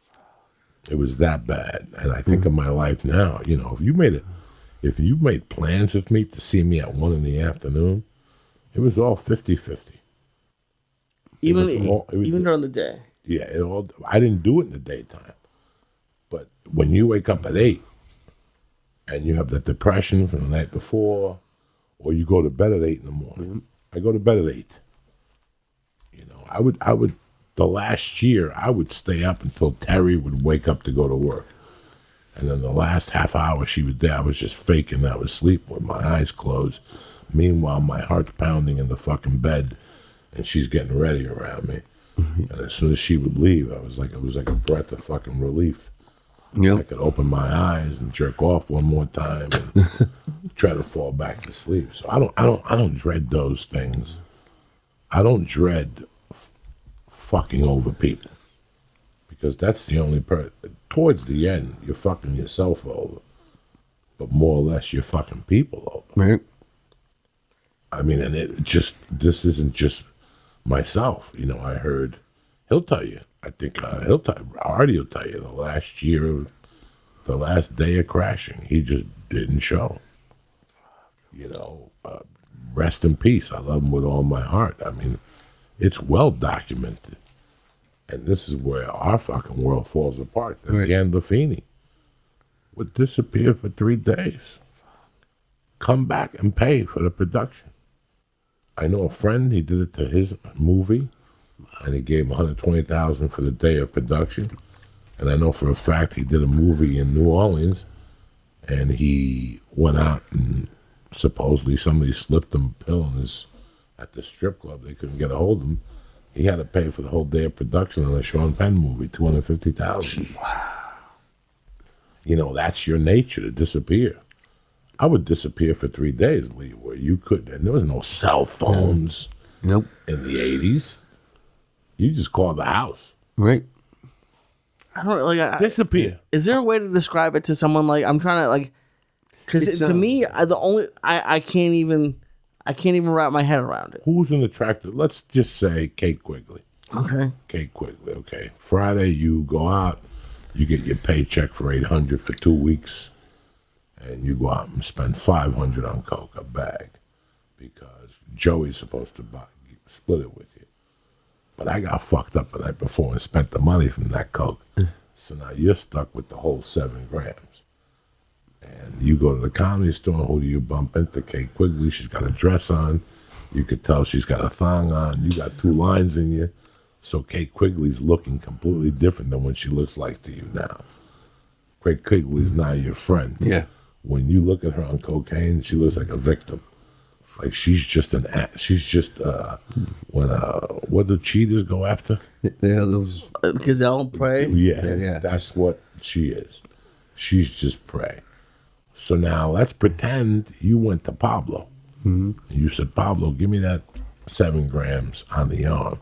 it was that bad. And I think of my life now. You know, if you made it. If you made plans with me to see me at one in the afternoon, it was all fifty-fifty. Even was all- it was- even during the day. Yeah, it all. I didn't do it in the daytime, but when you wake up at eight and you have the depression from the night before, or you go to bed at eight in the morning. Mm-hmm. I go to bed at eight. You know, I would, I would. The last year, I would stay up until Terry would wake up to go to work, and then the last half hour she was there, I was just faking I was sleeping with my eyes closed. Meanwhile, my heart's pounding in the fucking bed, and she's getting ready around me. Mm-hmm. And as soon as she would leave, I was like, it was like a breath of fucking relief. Yep. I could open my eyes and jerk off one more time and try to fall back to sleep. So I don't, I don't, I don't dread those things. I don't dread f- fucking over people, because that's the only part. Towards the end, you're fucking yourself over, but more or less, you're fucking people over. Right. I mean, and it just, this isn't just myself. You know, I heard, he'll tell you, I think uh, he'll tell, Artie will tell you, the last year, the last day of crashing, he just didn't show. You know, uh, rest in peace. I love him with all my heart. I mean, it's well documented. And this is where our fucking world falls apart. That right. Gandolfini would disappear for three days. Come back and pay for the production. I know a friend, he did it to his movie, and he gave him one hundred twenty thousand dollars for the day of production. And I know for a fact he did a movie in New Orleans, and he went out and supposedly somebody slipped him a pill in his, at the strip club. They couldn't get a hold of him. He had to pay for the whole day of production on a Sean Penn movie, two hundred fifty thousand dollars. Wow. You know, that's your nature, to disappear. I would disappear for three days, Lee, where you could, and there was no cell phones nope. in the eighties. You just called the house. Right. I don't like I, disappear. Is there a way to describe it to someone? Like, I'm trying to like, because to um, me, I, the only I, I can't even I can't even wrap my head around it. Who's an attractive? Let's just say Kate Quigley. Okay. Kate Quigley. Okay. Friday, you go out, you get your paycheck for eight hundred for two weeks. And you go out and spend five hundred on coke, a bag, because Joey's supposed to buy, split it with you. But I got fucked up the night before and spent the money from that coke. So now you're stuck with the whole seven grams. And you go to the comedy store, who do you bump into? Kate Quigley. She's got a dress on. You could tell she's got a thong on. You got two lines in you. So Kate Quigley's looking completely different than what she looks like to you now. Kate Quigley's now your friend. Yeah. When you look at her on cocaine, she looks like a victim. Like she's just an act. She's just uh, when uh, what do cheaters go after? Yeah, those uh, gazelle prey. Yeah, yeah, yeah, that's what she is. She's just prey. So now let's pretend you went to Pablo. Mm-hmm. And you said, Pablo, give me that seven grams on the arm.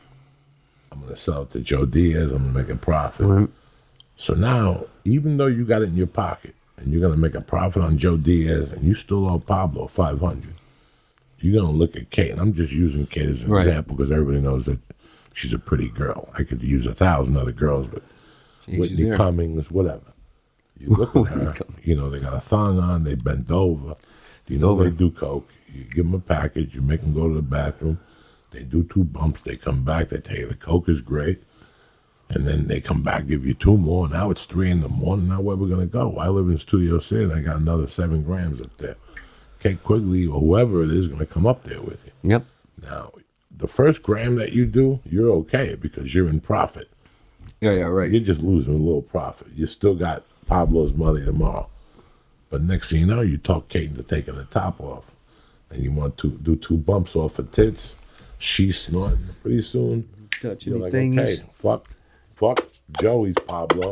I'm gonna sell it to Joe Diaz. I'm gonna make a profit. Mm-hmm. So now, even though you got it in your pocket, and you're going to make a profit on Joe Diaz, and you still owe Pablo five hundred dollars. You're going to look at Kate, and I'm just using Kate as an right. example because everybody knows that she's a pretty girl. I could use a thousand other girls, but Jeez, Whitney Cummings, whatever. You look at her, you know, they got a thong on, they bent over. You it's know over. They do coke. You give them a package, you make them go to the bathroom. They do two bumps, they come back, they tell you the coke is great. And then they come back, give you two more. Now it's three in the morning. Now where we're going to go? I live in Studio City, and I got another seven grams up there. Kate Quigley or whoever it is going to come up there with you. Yep. Now, the first gram that you do, you're okay because you're in profit. Yeah, yeah, right. You're just losing a little profit. You still got Pablo's money tomorrow. But next thing you know, you talk Kate into taking the top off. And you want to do two bumps off her tits. She's snorting. Pretty soon, touching you're like, things. okay, fuck. Fuck Joey's Pablo.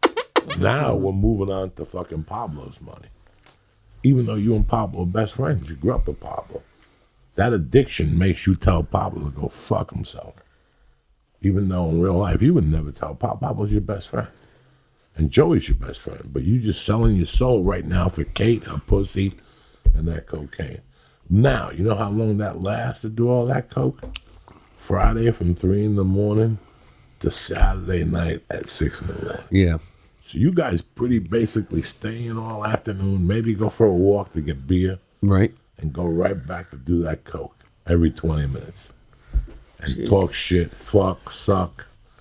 Now we're moving on to fucking Pablo's money. Even though you and Pablo are best friends, you grew up with Pablo. That addiction makes you tell Pablo to go fuck himself. Even though in real life you would never tell Pablo. Pablo's your best friend. And Joey's your best friend. But you just selling your soul right now for Kate, her pussy, and that cocaine. Now, you know how long that lasts to do all that coke? Friday from three in the morning to Saturday night at six in the morning. Yeah. So you guys pretty basically stay in all afternoon, maybe go for a walk to get beer. Right. And go right back to do that coke every twenty minutes. And Jeez. Talk shit, fuck, suck.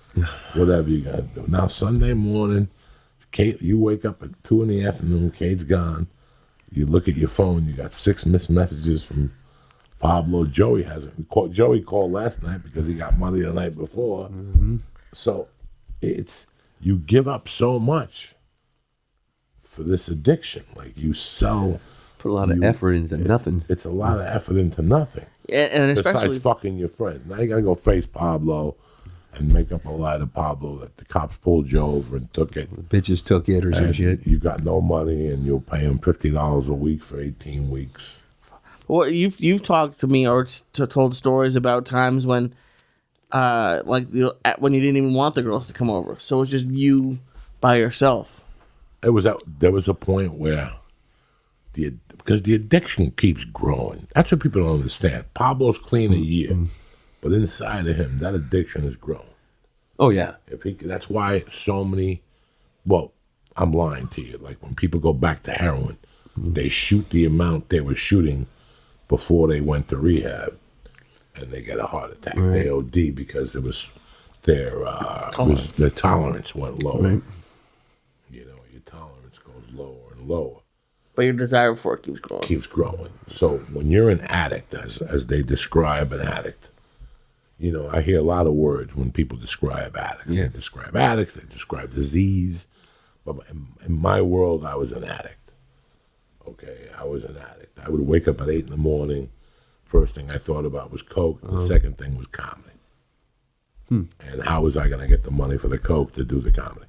whatever you got to do. Now, Sunday morning, Kate, you wake up at two in the afternoon, Kate's gone. You look at your phone, you got six missed messages from Pablo. Joey hasn't called. Joey called last night because he got money the night before. Mm-hmm. So it's, you give up so much for this addiction. Like you sell. Put a lot you, of effort into it's, nothing. It's a lot of effort into nothing. Yeah, and especially besides fucking your friend. Now you got to go face Pablo and make up a lie to Pablo that the cops pulled you over and took it. Bitches took it or some and shit. You got no money and you'll pay them fifty dollars a week for eighteen weeks. Well, you've you've talked to me or t- told stories about times when, uh, like you know, at, when you didn't even want the girls to come over, so it was just you by yourself. It was at, there was a point where the because the addiction keeps growing. That's what people don't understand. Pablo's clean a year, mm-hmm. but inside of him, that addiction has grown. Oh yeah, if he that's why so many. Well, I'm lying to you. Like when people go back to heroin, mm-hmm. they shoot the amount they were shooting before they went to rehab, and they get a heart attack. Right. They O D because it was their uh, tolerance. Was, their tolerance went lower. Right. You know, your tolerance goes lower and lower. But your desire for it keeps growing. Keeps growing. So when you're an addict, as as they describe an addict, you know, I hear a lot of words when people describe addicts. Yeah. They describe addicts. They describe disease. But in, in my world, I was an addict. Okay, I was an addict. I would wake up at eight in the morning. First thing I thought about was coke. Uh-huh. The second thing was comedy. Hmm. And how was I going to get the money for the coke to do the comedy?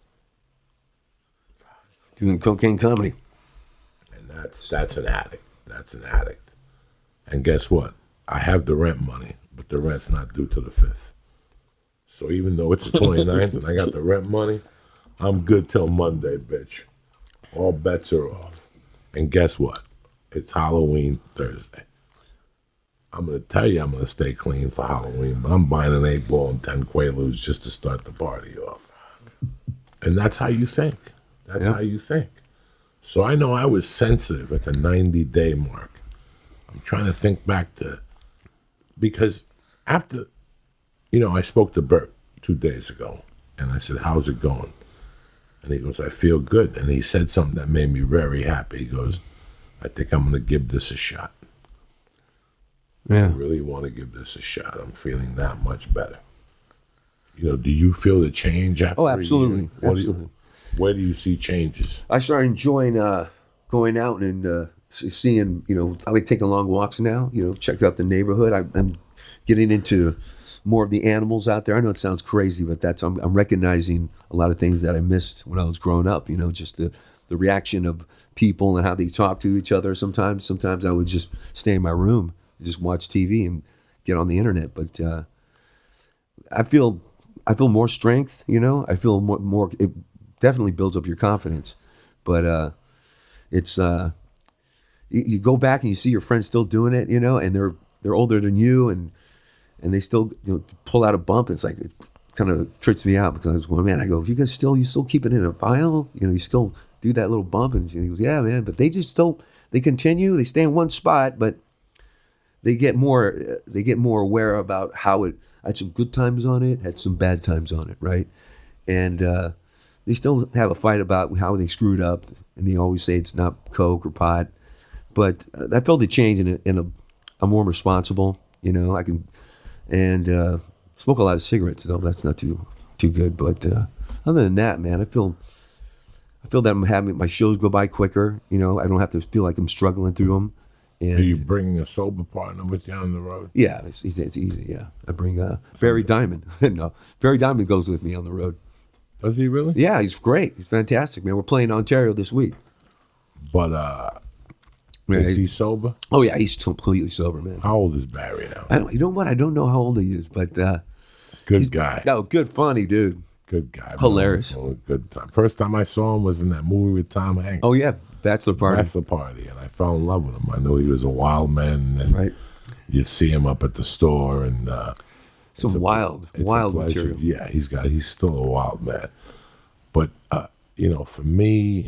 Doing cocaine comedy. And that's that's an addict. That's an addict. And guess what? I have the rent money, but the rent's not due till the fifth. So even though it's the twenty-ninth and I got the rent money, I'm good till Monday, bitch. All bets are off. And guess what? It's Halloween Thursday. I'm going to tell you I'm going to stay clean for Halloween, but I'm buying an eight ball and ten Quaaludes just to start the party off. And that's how you think. That's yeah. how you think. So I know I was sensitive at the ninety-day mark. I'm trying to think back to, because after, you know, I spoke to Bert two days ago, and I said, how's it going? And he goes, I feel good. And he said something that made me very happy. He goes, I think I'm going to give this a shot. Yeah. I really want to give this a shot. I'm feeling that much better. You know, do you feel the change after Oh, absolutely. What absolutely. Do you, where do you see changes? I started enjoying uh, going out and uh, seeing, you know, I like taking long walks now, you know, check out the neighborhood. I, I'm getting into more of the animals out there. I know it sounds crazy, but that's I'm, I'm recognizing a lot of things that I missed when I was growing up, you know, just the, the reaction of people and how they talk to each other. Sometimes, sometimes I would just stay in my room, just watch T V and get on the internet. But uh, I feel, I feel more strength. You know, I feel more. more it definitely builds up your confidence. But uh, it's uh, you, you go back and you see your friends still doing it. You know, and they're they're older than you, and and they still, you know, pull out a bump. It's like it kind of trips me out because I was going, man. I go, you guys still you still keep it in a vial? You know, you still do that little bump? And he goes, yeah, man. But they just don't. They continue. They stay in one spot, but they get more they get more aware about how it had some good times on it, had some bad times on it, right? And uh, they still have a fight about how they screwed up, and they always say it's not coke or pot. But uh, I felt a change in a, in a I'm more responsible, you know. I can and uh, smoke a lot of cigarettes, though. That's not too too good. But uh, other than that, man, I feel I feel that I'm having my shows go by quicker. You know, I don't have to feel like I'm struggling through them. And are you bringing a sober partner with you on the road? Yeah, it's, it's easy, yeah. I bring uh, Barry Diamond. No, Barry Diamond goes with me on the road. Does he really? Yeah, he's great. He's fantastic, man. We're playing Ontario this week. But uh, yeah, is he sober? Oh, yeah, he's completely sober, man. How old is Barry now? I don't, you know what? I don't know how old he is, but... Uh, good guy. No, good, funny dude. Good guy. Hilarious. Man. Good time. First time I saw him was in that movie with Tom Hanks. Oh, yeah. Bachelor Party. Bachelor Party, and I fell in love with him. I knew he was a wild man, and then right. you'd see him up at the store, and uh, some wild, a, wild material. Yeah, he's got. He's still a wild man, but uh, you know, for me,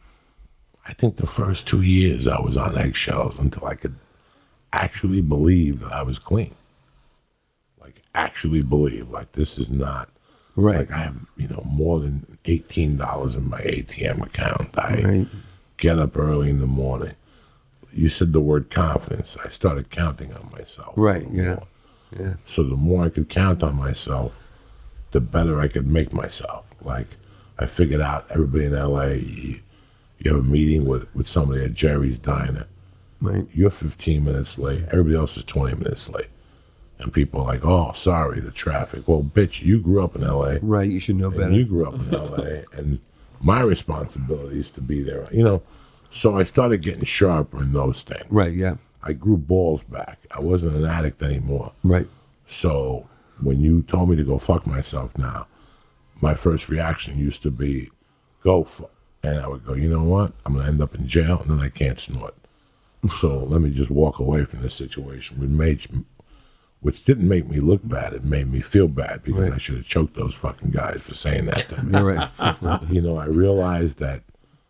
I think the first two years I was on eggshells until I could actually believe that I was clean. Like actually believe, like this is not Right. Like I have, you know, more than eighteen dollars in my A T M account. I Right. get up early in the morning. You said the word confidence. I started counting on myself. Right. Yeah. More. Yeah. So the more I could count on myself, the better I could make myself. Like I figured out everybody in L A, you, you have a meeting with, with somebody at Jerry's Diner. Right. You're fifteen minutes late. Everybody else is twenty minutes late. And people are like, oh, sorry, the traffic. Well, bitch, you grew up in L A. Right. You should know And better. you grew up in L A. And my responsibility is to be there. You know, so I started getting sharper in those things. Right. Yeah. I grew balls back. I wasn't an addict anymore. Right. So when you told me to go fuck myself now, my first reaction used to be, go fuck. And I would go, you know what? I'm going to end up in jail, and then I can't snort. So let me just walk away from this situation, which made, which didn't make me look bad. It made me feel bad because Right. I should have choked those fucking guys for saying that to me. You're right. You know, I realized that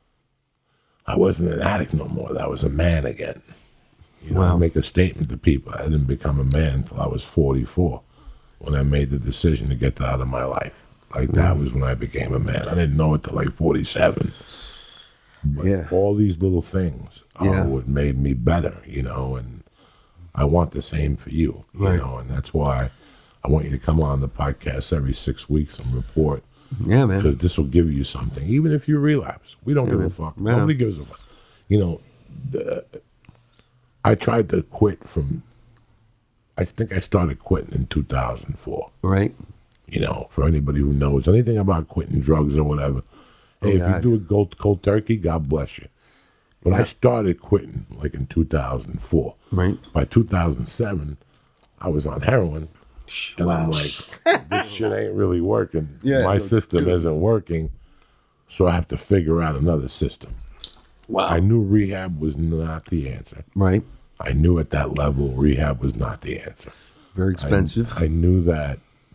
I wasn't an addict no more. That I was a man again. You know, Wow. I make a statement to people. I didn't become a man until I was forty-four when I made the decision to get that out of my life. Like, that was when I became a man. I didn't know it till like forty-seven. But Yeah. all these little things are Yeah. what made me better, you know, and I want the same for you, you Right. know, and that's why I want you to come on the podcast every six weeks and report, Yeah, man. because this will give you something, even if you relapse. We don't give man. a fuck. Right Nobody on. gives a fuck. You know, the, I tried to quit from, I think I started quitting in two thousand four. Right. You know, for anybody who knows anything about quitting drugs or whatever, hey, if God. you do it cold, cold turkey, God bless you. But I Yeah. started quitting like in two thousand four. Right. By two thousand seven, I was on heroin. And I'm like, this shit ain't really working. Yeah, My no, system dude. isn't working. So I have to figure out another system. Wow. I knew rehab was not the answer. Right. I knew at that level rehab was not the answer. Very expensive. I knew that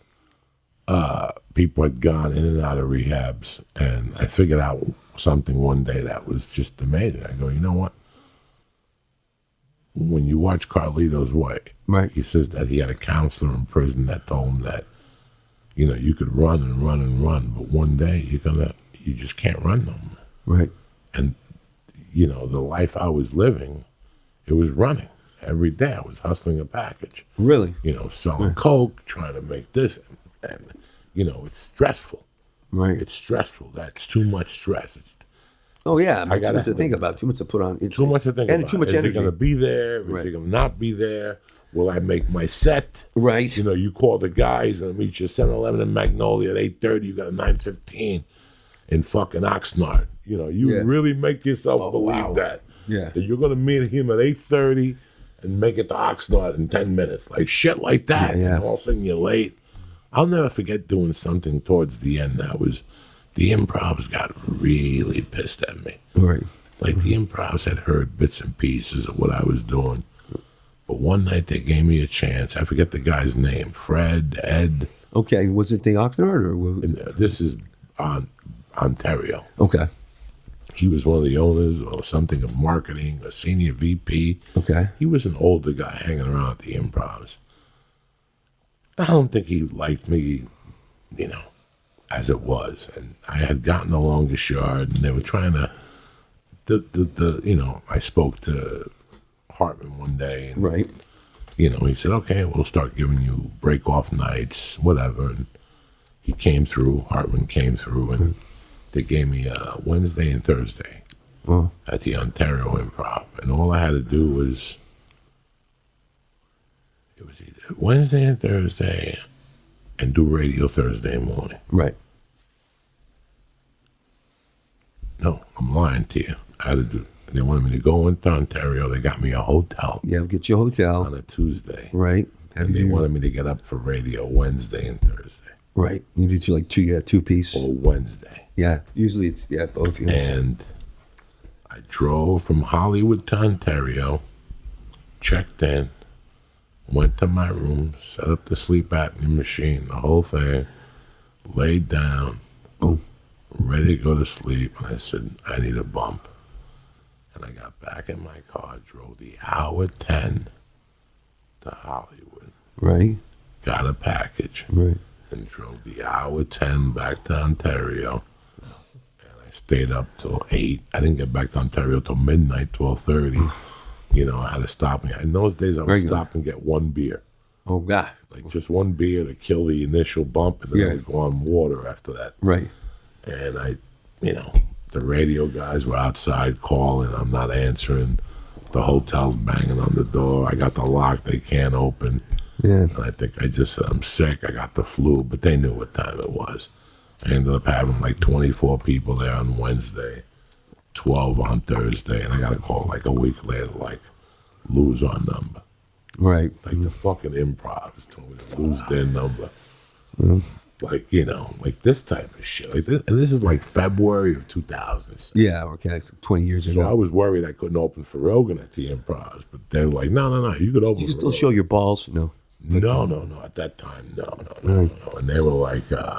uh, people had gone in and out of rehabs, and I figured out something one day that was just amazing. I go, you know what? When you watch Carlito's Way, Right. he says that he had a counselor in prison that told him that, you know, you could run and run and run, but one day you're gonna, you just can't run no more. Right. And, you know, the life I was living, it was running. Every day I was hustling a package. Really. You know, selling coke, trying to make this, and, and you know, it's stressful. Right. It's stressful. That's too much stress. It's Oh yeah. I mean, too gotta much to have think it. about. Too much to put on. It's, too much to it's- think and about. too much Is energy. it going to be there? Is Right. it going to not be there? Will I make my set? Right. You know, you call the guys and meet you at seven eleven in Magnolia at eight thirty. You got a nine fifteen in fucking Oxnard. You know, you Yeah. really make yourself Oh, believe wow. that. Yeah. That you're going to meet him at eight thirty and make it to Oxnard in ten minutes. Like shit like that. Yeah, yeah. And all of a sudden you're late. I'll never forget doing something towards the end that was, the improvs got really pissed at me. Right. Like the improvs had heard bits and pieces of what I was doing. But one night they gave me a chance. I forget the guy's name. Fred, Ed. Okay. Was it the Oxnard or was it? Uh, This is on Ontario. Okay. He was one of the owners or something of marketing, a senior V P. Okay. He was an older guy hanging around at the improvs. I don't think he liked me, you know, as it was. And I had gotten the longest yard, and they were trying to, the, the, the you know, I spoke to Hartman one day, and, Right. you know, he said, okay, we'll start giving you break off nights, whatever. And he came through, Hartman came through, and they gave me uh, Wednesday and Thursday Oh. at the Ontario Improv. And all I had to do was, it was either Wednesday and Thursday and do radio Thursday morning. Right. No, I'm lying to you. I had to do, they wanted me to go into Ontario. They got me a hotel Yeah. Get your hotel. on a Tuesday. Right. Have And they you- wanted me to get up for radio Wednesday and Thursday. Right. You do two like two. Yeah. Two piece. Or Wednesday. Yeah. Usually it's yeah both. You know. And I drove from Hollywood to Ontario, checked in, went to my room, set up the sleep apnea machine, the whole thing, laid down, Boom. ready to go to sleep. And I said, I need a bump. And I got back in my car, drove the hour ten to Hollywood, Right. got a package, Right. and drove the hour ten back to Ontario. And I stayed up till eight. I didn't get back to Ontario till midnight, twelve thirty. You know, I had to stop. Me. In those days, I would Regular. stop and get one beer. Oh God. Like just one beer to kill the initial bump, and then Yeah. I would go on water after that. Right. And I, you know, the radio guys were outside calling. I'm not answering. The hotel's banging on the door. I got the lock. They can't open. Yeah. And I think I just said, I'm sick. I got the flu. But they knew what time it was. I ended up having like twenty-four people there on Wednesday, twelve on Thursday. And I got a call like a week later, like, lose our number. Right. Like the fucking Improvs told me to lose their number. Like, you know, like this type of shit. Like this, and this is like February of two thousand. Yeah. Okay. Twenty years So ago. I was worried I couldn't open for Rogan at the Improvs. But they were like, no, no, no, you could open You can for still Rogan. show your balls. No. No, no, no. At that time, no, no, no, no, no. And they were like, uh,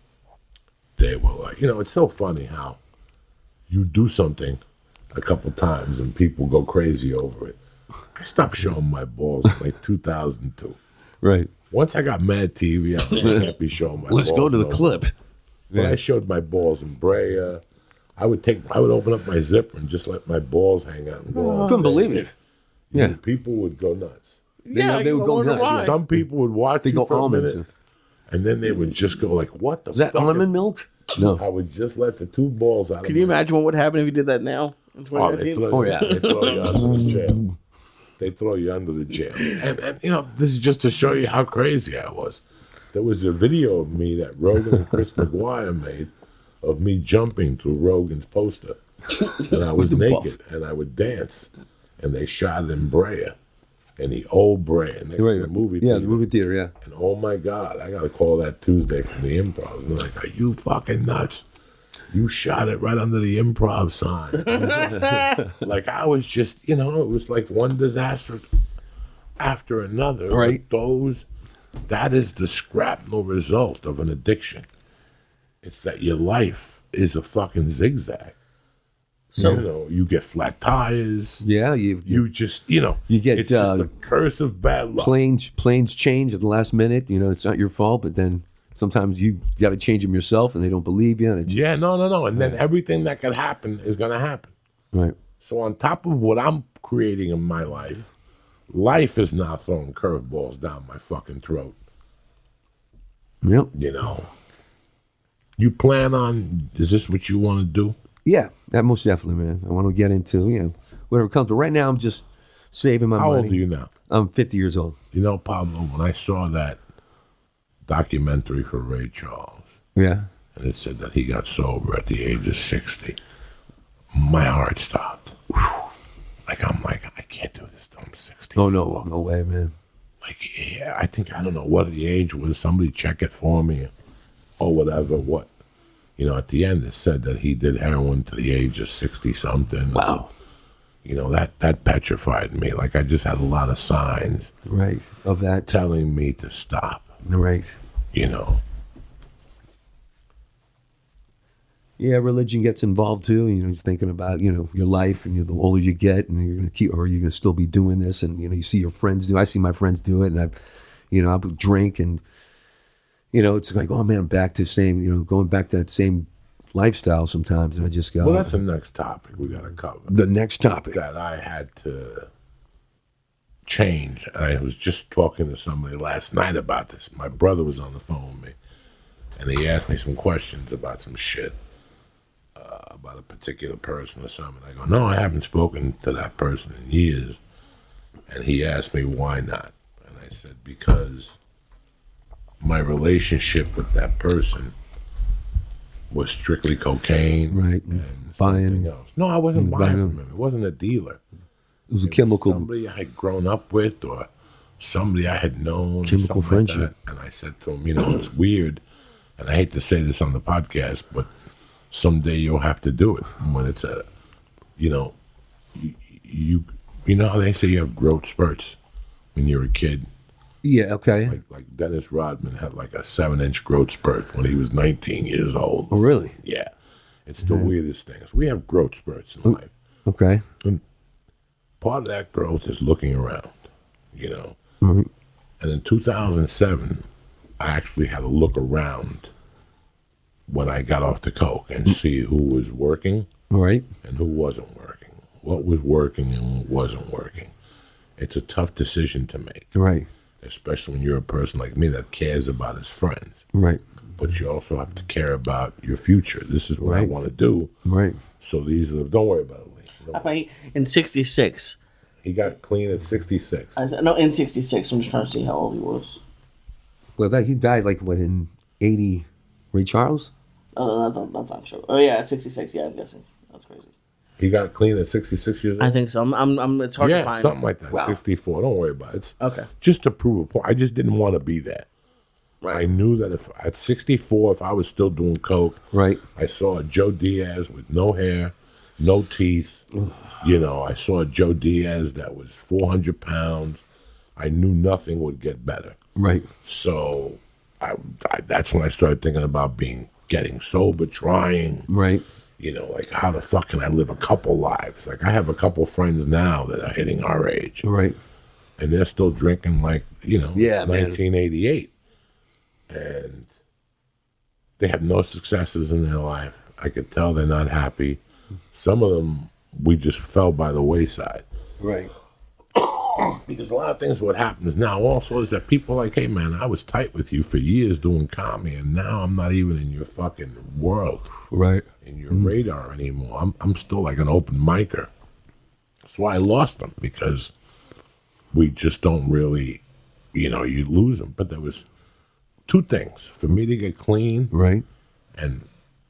they were like, you know, it's so funny how you do something a couple times and people go crazy over it. I stopped showing my balls in like two thousand two. Right. Once I got Mad T V, I can't be showing my Let's balls. go to the no clip. more. But Yeah. I showed my balls in Brea. I would take, I would open up my zipper and just let my balls hang out and go. on Couldn't stage. believe it. You know, Yeah. people would go nuts. They, Yeah, they would I go wonder nuts. why. Yeah. Some people would watch They you go for a almonds. minute, and then they would just go like, "What the Is that fuck almond is-" milk? No. I would just let the two balls out. Can of you my- imagine what would happen if you did that now in Oh, they twenty nineteen? throw, Oh, you- yeah. they throw you under the jail. They throw you under the jail, and, and you know this is just to show you how crazy I was. There was a video of me that Rogan and Chris McGuire made of me jumping through Rogan's poster, and I was the naked balls. and I would dance, and they shot it in Brea, in the old Brea next to the movie Yeah, theater. the movie theater. Yeah. And oh my God, I got a call that Tuesday from the Improv. And they're like, are you fucking nuts? You shot it right under the Improv sign. Like I was just, you know, it was like one disaster after another. Right. But those, that is the scrapnel result of an addiction. It's that your life is a fucking zigzag. So, you know, you get flat tires. Yeah. You you You just, you know, You get, it's just uh, a curse of bad luck. planes planes change at the last minute. You know, it's not your fault, but then sometimes you got to change them yourself, and they don't believe you. And it's Yeah, no, no, no. And then everything that could happen is going to happen. right. So on top of what I'm creating in my life, life is now throwing curveballs down my fucking throat. Yep. You know. You plan on, is this what you want to do? Yeah, that most definitely, man. I want to get into you know whatever comes. But right now, I'm just saving my How money. old are you now? I'm fifty years old. You know, Pablo, when I saw that documentary for Ray Charles, Yeah. and it said that he got sober at the age of sixty, my heart stopped. Like, I'm like, I can't do this till I'm sixty. Oh no, no way, man. Like, yeah, I think, I don't know what the age was. Somebody check it for me or whatever. What, you know, at the end it said that he did heroin to the age of sixty something. Wow. You know, that, that petrified me. Like, I just had a lot of signs Right. Of that. telling me to stop, Right. you know. Yeah, religion gets involved too. You know, just thinking about you know your life, and you know, the older you get, and you're gonna keep, or you're gonna still be doing this, and you know, you see your friends do. I see my friends do it, and I, you know, I would drink, and you know, it's like, oh man, I'm back to same, you know, going back to that same lifestyle sometimes, and I just go. Well, that's the next topic we got to cover. the next topic. That I had to change. And I was just talking to somebody last night about this. My brother was on the phone with me, and he asked me some questions about some shit, uh, about a particular person or something. I go, no, I haven't spoken to that person in years. And he asked me, why not? And I said, because my relationship with that person was strictly cocaine. Right. And Buying. something else. No, I wasn't Mm, buying buying. from him. It wasn't a dealer. It was a It was chemical. somebody I had grown up with, or somebody I had known. or Chemical something like friendship. that. And I said to him, you know, it's weird, and I hate to say this on the podcast, but someday you'll have to do it when it's a, you know, you you, you know how they say you have growth spurts when you're a kid. Yeah. Okay. Like like Dennis Rodman had like a seven inch growth spurt when he was nineteen years old. Oh, really? Yeah. It's the weirdest things. We have growth spurts in life. Okay. Part of that growth is looking around, you know. Mhm. And in two thousand seven, I actually had to look around when I got off the coke and see who was working Right. and who wasn't working, what was working and what wasn't working. It's a tough decision to make, Right. especially when you're a person like me that cares about his friends. Right. But you also have to care about your future. This is what I Right. want to do. Right. So these are the, don't worry about it, Lee. Don't I worry. think in sixty-six. He got clean at sixty-six. I th- no, in sixty-six. I'm just trying to see how old he was. Well, that, he died like what in eighty? Ray Charles. Oh, that, that's not true. Oh yeah, at sixty-six. Yeah, I'm guessing. That's crazy. He got clean at sixty-six years old? I think so. I'm. I'm. I'm it's hard to Yeah, find. something like that. Wow. sixty-four. Don't worry about it. It's Okay. just to prove a point. I just didn't want to be that. I Right. knew that if at sixty-four, if I was still doing coke, Right. I saw a Joe Diaz with no hair, no teeth. You know, I saw a Joe Diaz that was four hundred pounds. I knew nothing would get better. Right. So I, I that's when I started thinking about being getting sober, trying. Right. You know, like how the fuck can I live a couple lives? Like I have a couple friends now that are hitting our age, Right. and they're still drinking like, you know, Yeah, it's man. nineteen eighty-eight. And they have no successes in their life. I could tell they're not happy. Some of them, we just fell by the wayside. Right. Because a lot of things, what happens now also is that people are like, hey man, I was tight with you for years doing comedy, and now I'm not even in your fucking world, Right. in your radar anymore. I'm, I'm still like an open micer. That's why I lost them, because we just don't really, you know, you lose them. But there was two things. For me to get clean, Right. and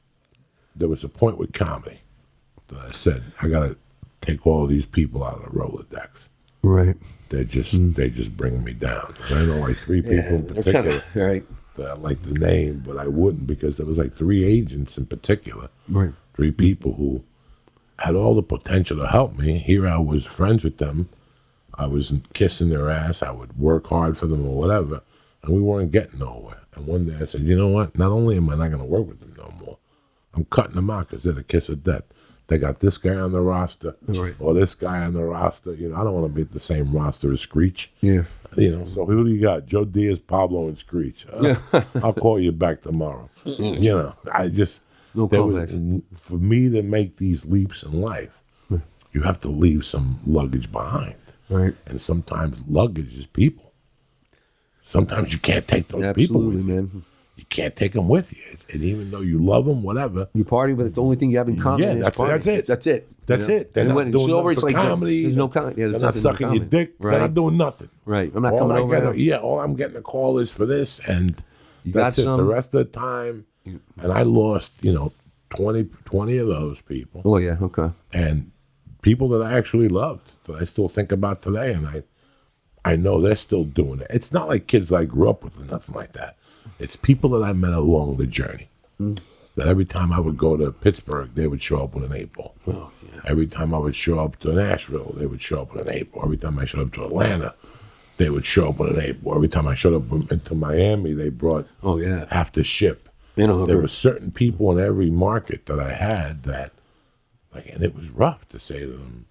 there was a point with comedy that I said, I got to take all of these people out of the Rolodex. Right. They just they just bring me down. And I know like three people in That's particular kinda, right. that I like the name, but I wouldn't, because there was like three agents in particular, Right. three people who had all the potential to help me. Here I was friends with them. I was kissing their ass. I would work hard for them or whatever, and we weren't getting nowhere. And one day I said, you know what? Not only am I not going to work with them no more, I'm cutting them out because they're the kiss of death. They got this guy on the roster, Right. or this guy on the roster. You know, I don't want to be at the same roster as Screech. Yeah. You know, so who do you got? Joe Diaz, Pablo, and Screech. Uh, I'll call you back tomorrow. You know, I just No there was- callbacks. for me to make these leaps in life, you have to leave some luggage behind, Right. and sometimes luggage is people. Sometimes you can't take those people Absolutely, with you. man. You can't take them with you, and even though you love them, whatever. You party, but it's the only thing you have in common. Yeah, is that's- partying. that's it. That's it. That's you know? it. They're And not when it's doing sober, nothing it's for like comedy. there's no con- yeah, They're there's not nothing in sucking your common. dick. Right. They're not doing nothing. Right. I'm not All coming I over. get, now. yeah, all I'm getting a call is for this, and You that's got it. some? The rest of the time, and I lost, you know, twenty, twenty of those people, Oh yeah. Okay. and people that I actually loved, that I still think about today, and I, I know they're still doing it. It's not like kids that I grew up with or nothing like that. It's people that I met along the journey. Mm. That every time I would go to Pittsburgh, they would show up with an eight ball. Oh yeah. Every time I would show up to Nashville, they would show up with an eight ball. Every time I showed up to Atlanta, they would show up with an eight ball. Every time I showed up into Miami, they brought Oh yeah. half the ship. You know. There were certain people in every market that I had that, like, and it was rough to say to them,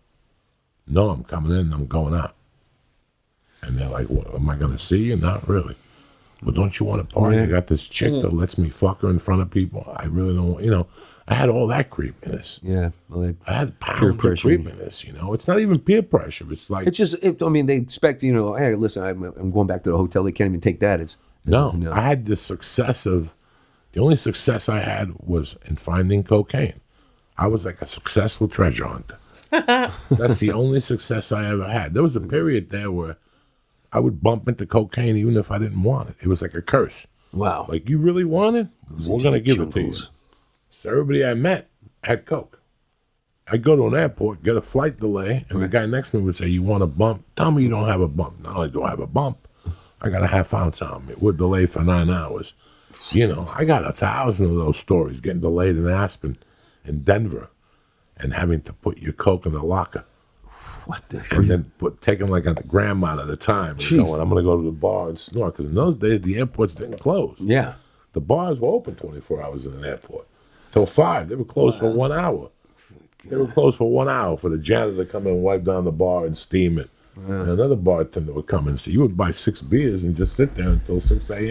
no, I'm coming in and I'm going out. And they're like, well, am I going to see you? Not really. Well, don't you want to party? Yeah. I got this chick that lets me fuck her in front of people. I really don't want, you know, I had all that creepiness. Yeah. Well, they- I had pounds Peer of pressure. creepiness, you know. It's not even peer pressure. It's like, It's just. It, I mean, they expect you know. Hey, listen, I'm, I'm going back to the hotel. They can't even take that as. no, no. I had the success of, the only success I had was in finding cocaine. I was like a successful treasure hunter. That's the only success I ever had. There was a period there where I would bump into cocaine even if I didn't want it. It was like a curse. Wow. Like, you really want it? We're into going to the give it to you. jungles. So everybody I met had coke. I'd go to an airport, get a flight delay, and the guy next to me would say, you want a bump? Tell me you don't have a bump. Not only do I have a bump, I got a half ounce on me. We're delayed for nine hours. You know, I got a thousand of those stories, getting delayed in Aspen, in Denver, and having to put your coke in the locker. What the? And then put, taking like a gram out at a time. And Jeez. going, I'm going to go to the bar and snort. Because in those days, the airports didn't close. Yeah. The bars were open twenty-four hours in an airport. Till five. They were closed for one hour. They were closed for one hour for the janitor to come in and wipe down the bar and steam it. And another bartender would come and say, you would buy six beers and just sit there until six a.m.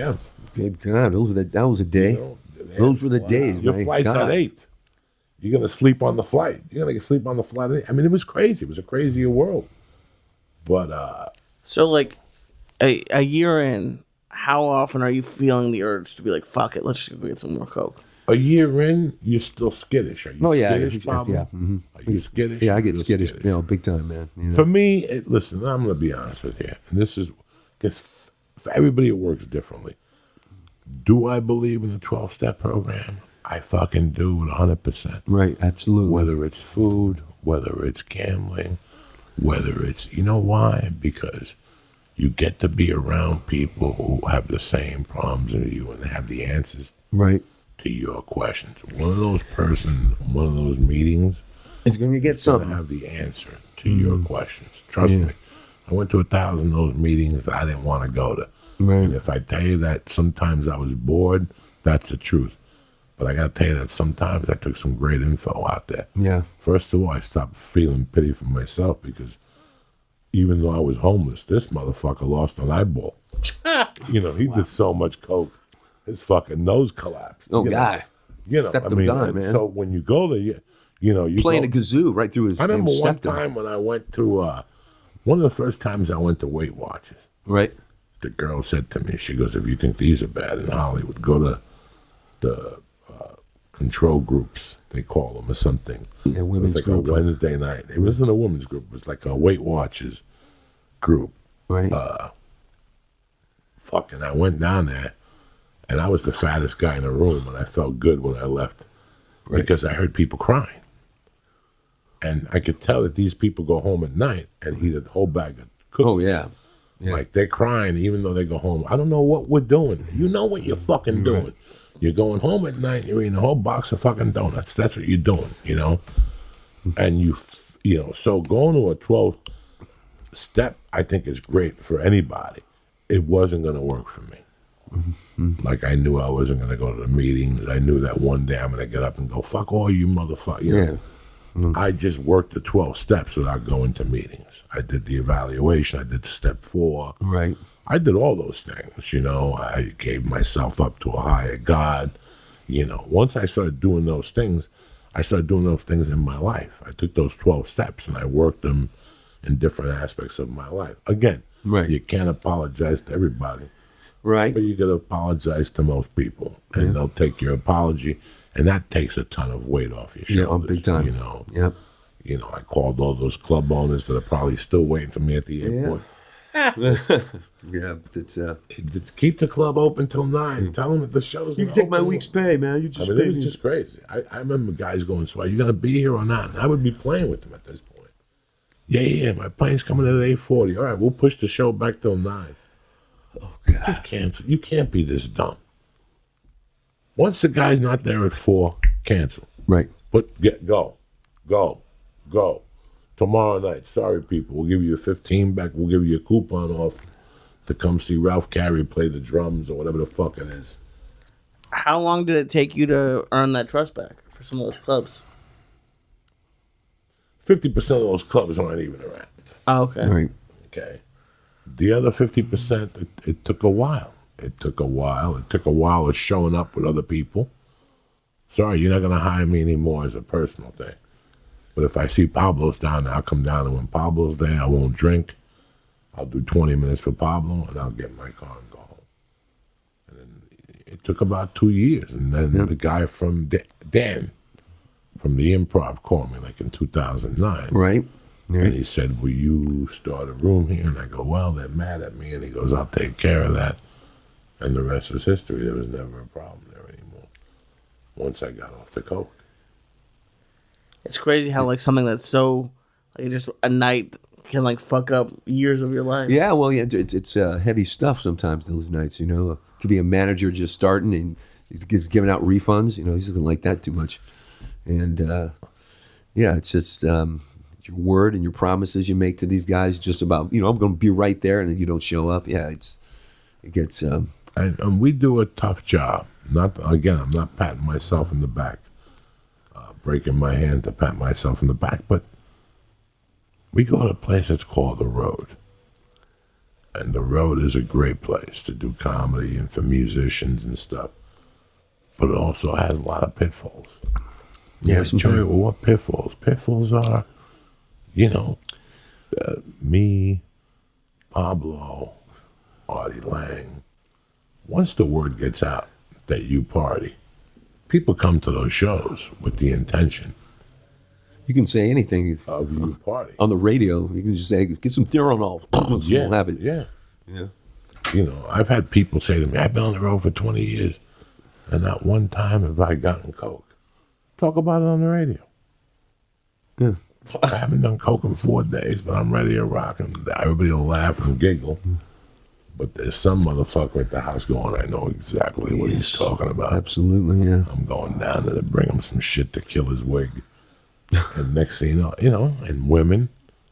Good God, those were the, that was a day. You know, those were the wow. days, Your my flight's God. at eight. You're gonna sleep on the flight. You're gonna sleep on the flight. At eight. I mean, it was crazy. It was a crazier world. But uh, So, like, a, a year in, how often are you feeling the urge to be like, fuck it, let's just go get some more Coke? a year in, you're still skittish. Are you Oh yeah, skittish, yeah, Pablo? yeah. Mhm. Are you skittish? Yeah, I You're get real skittish, you know, big time, man. You know? For me, it, listen, I'm going to be honest with you. And this is, because f- for everybody it works differently. Do I believe in the twelve-step program? I fucking do one hundred percent. Right, absolutely. Whether it's food, whether it's gambling, whether it's, you know why? Because you get to be around people who have the same problems as you and they have the answers Right. to your questions. One of those person, one of those meetings, It's going to get to something. have the answer to your questions. Trust Yeah. me. I went to a thousand of those meetings that I didn't want to go to. Right. And if I tell you that sometimes I was bored, that's the truth. But I got to tell you that sometimes I took some great info out there. Yeah. First of all, I stopped feeling pity for myself because even though I was homeless, this motherfucker lost an eyeball. You know, he did so much coke, his fucking nose collapsed. Oh, you know? God. You know, Stepped I him mean, down, and man. so when you go there, you, you know, you Playing go, a kazoo right through his I remember his one septum. time when I went to, uh, one of the first times I went to Weight Watchers, Right. the girl said to me, she goes, if you think these are bad in Hollywood, go to the uh, control groups, they call them, or something. Yeah, It women's was like group. a Wednesday night. It wasn't a women's group. It was like a Weight Watchers group. Right. Uh, Fucking, I went down there, and I was the fattest guy in the room, and I felt good when I left Right. because I heard people crying. And I could tell that these people go home at night and eat a whole bag of cookies. oh, yeah. Yeah. Like, they're crying even though they go home. I don't know what we're doing. You know what you're fucking doing. You're going home at night, you're eating a whole box of fucking donuts. That's what you're doing, you know? And you, f- you know, so going to a twelve step, I think is great for anybody. It wasn't going to work for me. Like, I knew I wasn't going to go to the meetings. I knew that one day I'm going to get up and go, fuck all you motherfuckers. You know? Yeah. I just worked the twelve steps without going to meetings. I did the evaluation. I did step four. Right. I did all those things, you know. I gave myself up to a higher God. You know, once I started doing those things, I started doing those things in my life. I took those twelve steps and I worked them in different aspects of my life. Again, Right. you can't apologize to everybody, Right. but you got to apologize to most people, and they'll take your apology, and that takes a ton of weight off your Yeah, shoulders. oh, big time. You know, Yep. you know, I called all those club owners that are probably still waiting for me at the airport. Yeah, but it's uh. Keep the club open till nine. Tell them that the show's You gonna can take my open. week's pay, man. You I just mean, it paid was me. just crazy. I, I remember guys going, "So are you gonna be here or not?" And I would be playing with them at this point. Yeah, yeah, yeah. My plane's coming at eight forty. All right, we'll push the show back till nine. Oh God. Just cancel. You can't be this dumb. Once the guy's not there at four, cancel. Right. Put get go, go, go. Tomorrow night. Sorry, people. We'll give you a fifteen back. We'll give you a coupon off to come see Ralph Carey play the drums or whatever the fuck it is. How long did it take you to earn that trust back for some of those clubs? Fifty percent of those clubs aren't even around. Oh, okay. Right. Okay. The other fifty percent, it, it took a while. It took a while. It took a while of showing up with other people. Sorry, you're not going to hire me anymore as a personal thing. But if I see Pablo's down there, I'll come down, and when Pablo's there, I won't drink. I'll do twenty minutes for Pablo, and I'll get in my car and go home. And then it took about two years. And then Yep. the guy from Da- Dan, from the Improv, called me like in two thousand nine. Right. And Right. he said, will you start a room here? And I go, well, they're mad at me. And he goes, I'll take care of that. And the rest was history. There was never a problem there anymore once I got off the coke. It's crazy how like something that's so like just a night can like fuck up years of your life. Yeah. Well, yeah. It's it's uh, heavy stuff sometimes. Those nights, you know, it could be a manager just starting and he's gi- giving out refunds. You know, he doesn't like that too much. And uh, yeah, it's just um, your word and your promises you make to these guys. Just about, you know, I'm going to be right there, and then you don't show up. Yeah, it's it gets. Um, And, and we do a tough job. Not again, I'm not patting myself in the back, uh, breaking my hand to pat myself in the back, but we go to a place that's called The Road. And the road is a great place to do comedy and for musicians and stuff. But it also has a lot of pitfalls. Yeah, Yeah, Joey, well, what pitfalls? Pitfalls are, you know, uh, me, Pablo, Artie Lang. Once the word gets out that you party, people come to those shows with the intention You can say anything of you party. on the radio. You can just say, "Get some Theranol." Yeah, We'll have it. yeah. Yeah. You know, I've had people say to me, I've been on the road for twenty years, and not one time have I gotten coke. Talk about it on the radio. Yeah. I haven't done coke in four days, but I'm ready to rock, and everybody will laugh and giggle. But there's some motherfucker at the house going, I know exactly what he's talking about. Absolutely, yeah. I'm going down there to bring him some shit to kill his wig. And next thing you know, you know, and women,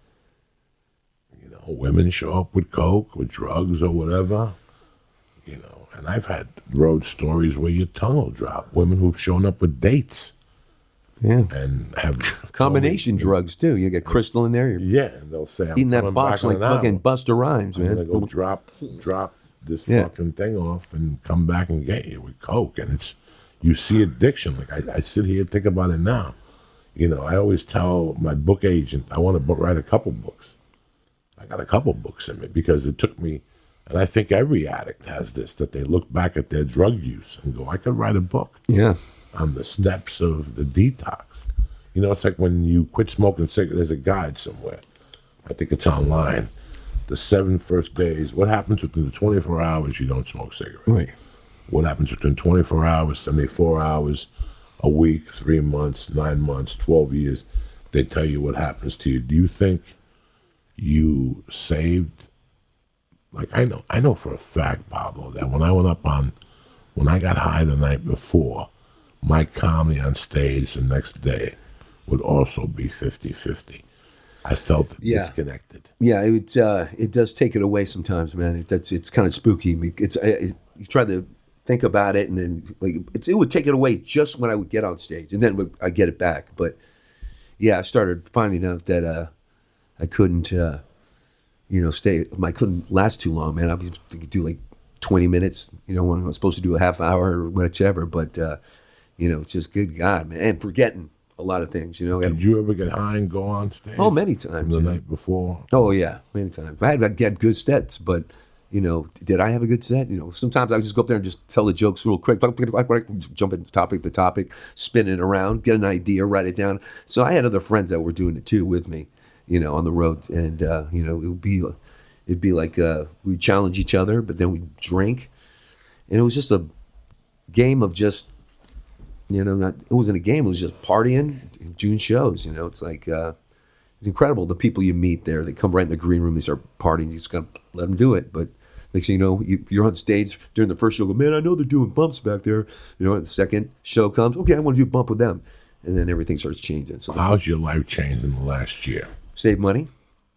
you know, women show up with coke, with drugs or whatever, you know. And I've had road stories where your tongue will drop. Women who've shown up with dates Yeah. and have Combination drugs, too. You get crystal in there. You're Yeah, and they'll say, I'm eating that coming box back in like an fucking hour. Busta Rhymes, I'm man. gonna go drop, drop this Yeah. fucking thing off and come back and get you with coke. And it's, you see addiction. Like I, I sit here and think about it now. You know, I always tell my book agent I want to book, write a couple books. I got a couple books in me because it took me, and I think every addict has this, that they look back at their drug use and go, I could write a book Yeah. on the steps of the detox. You know, it's like when you quit smoking cigarettes, there's a guide somewhere. I think it's online. The seven first days, what happens within the twenty-four hours you don't smoke cigarettes? Right. What happens within twenty-four hours, seventy-four hours, a week, three months, nine months, twelve years? They tell you what happens to you. Do you think you saved? Like I know, I know for a fact, Pablo, that when I went up on, when I got high the night before, my comedy on stage the next day would also be fifty-fifty. I felt Yeah. disconnected. Yeah, it uh, it does take it away sometimes, man. It, that's it's kind of spooky. It's it, you try to think about it, and then like it's, it would take it away just when I would get on stage, and then I get it back. But yeah, I started finding out that uh, I couldn't, uh, you know, stay. I couldn't last too long, man. I was do like twenty minutes, you know, when I was supposed to do a half hour or whichever. But uh, you know, it's just good God, man, and forgetting a lot of things, you know. Did you ever get high and go on stage? Oh, many From times. the yeah. night before. Oh yeah, many times. I had I had good sets, but you know, did I have a good set? You know, sometimes I would just go up there and just tell the jokes real quick, jump into topic to topic, spin it around, get an idea, write it down. So I had other friends that were doing it too with me, you know, on the road, and uh, you know, it would be it'd be like uh, we'd challenge each other, but then we'd drink, and it was just a game of just. You know, not, it wasn't a game. It was just partying, doing shows. You know, it's like uh, it's incredible the people you meet there. They come right in the green room. They start partying. You just gotta let them do it. But next thing you know, you, you're on stage during the first show. Go, man, I know they're doing bumps back there. You know, the second show comes, okay, I want to do a bump with them, and then everything starts changing. So the How's your life changed in the last year? save money.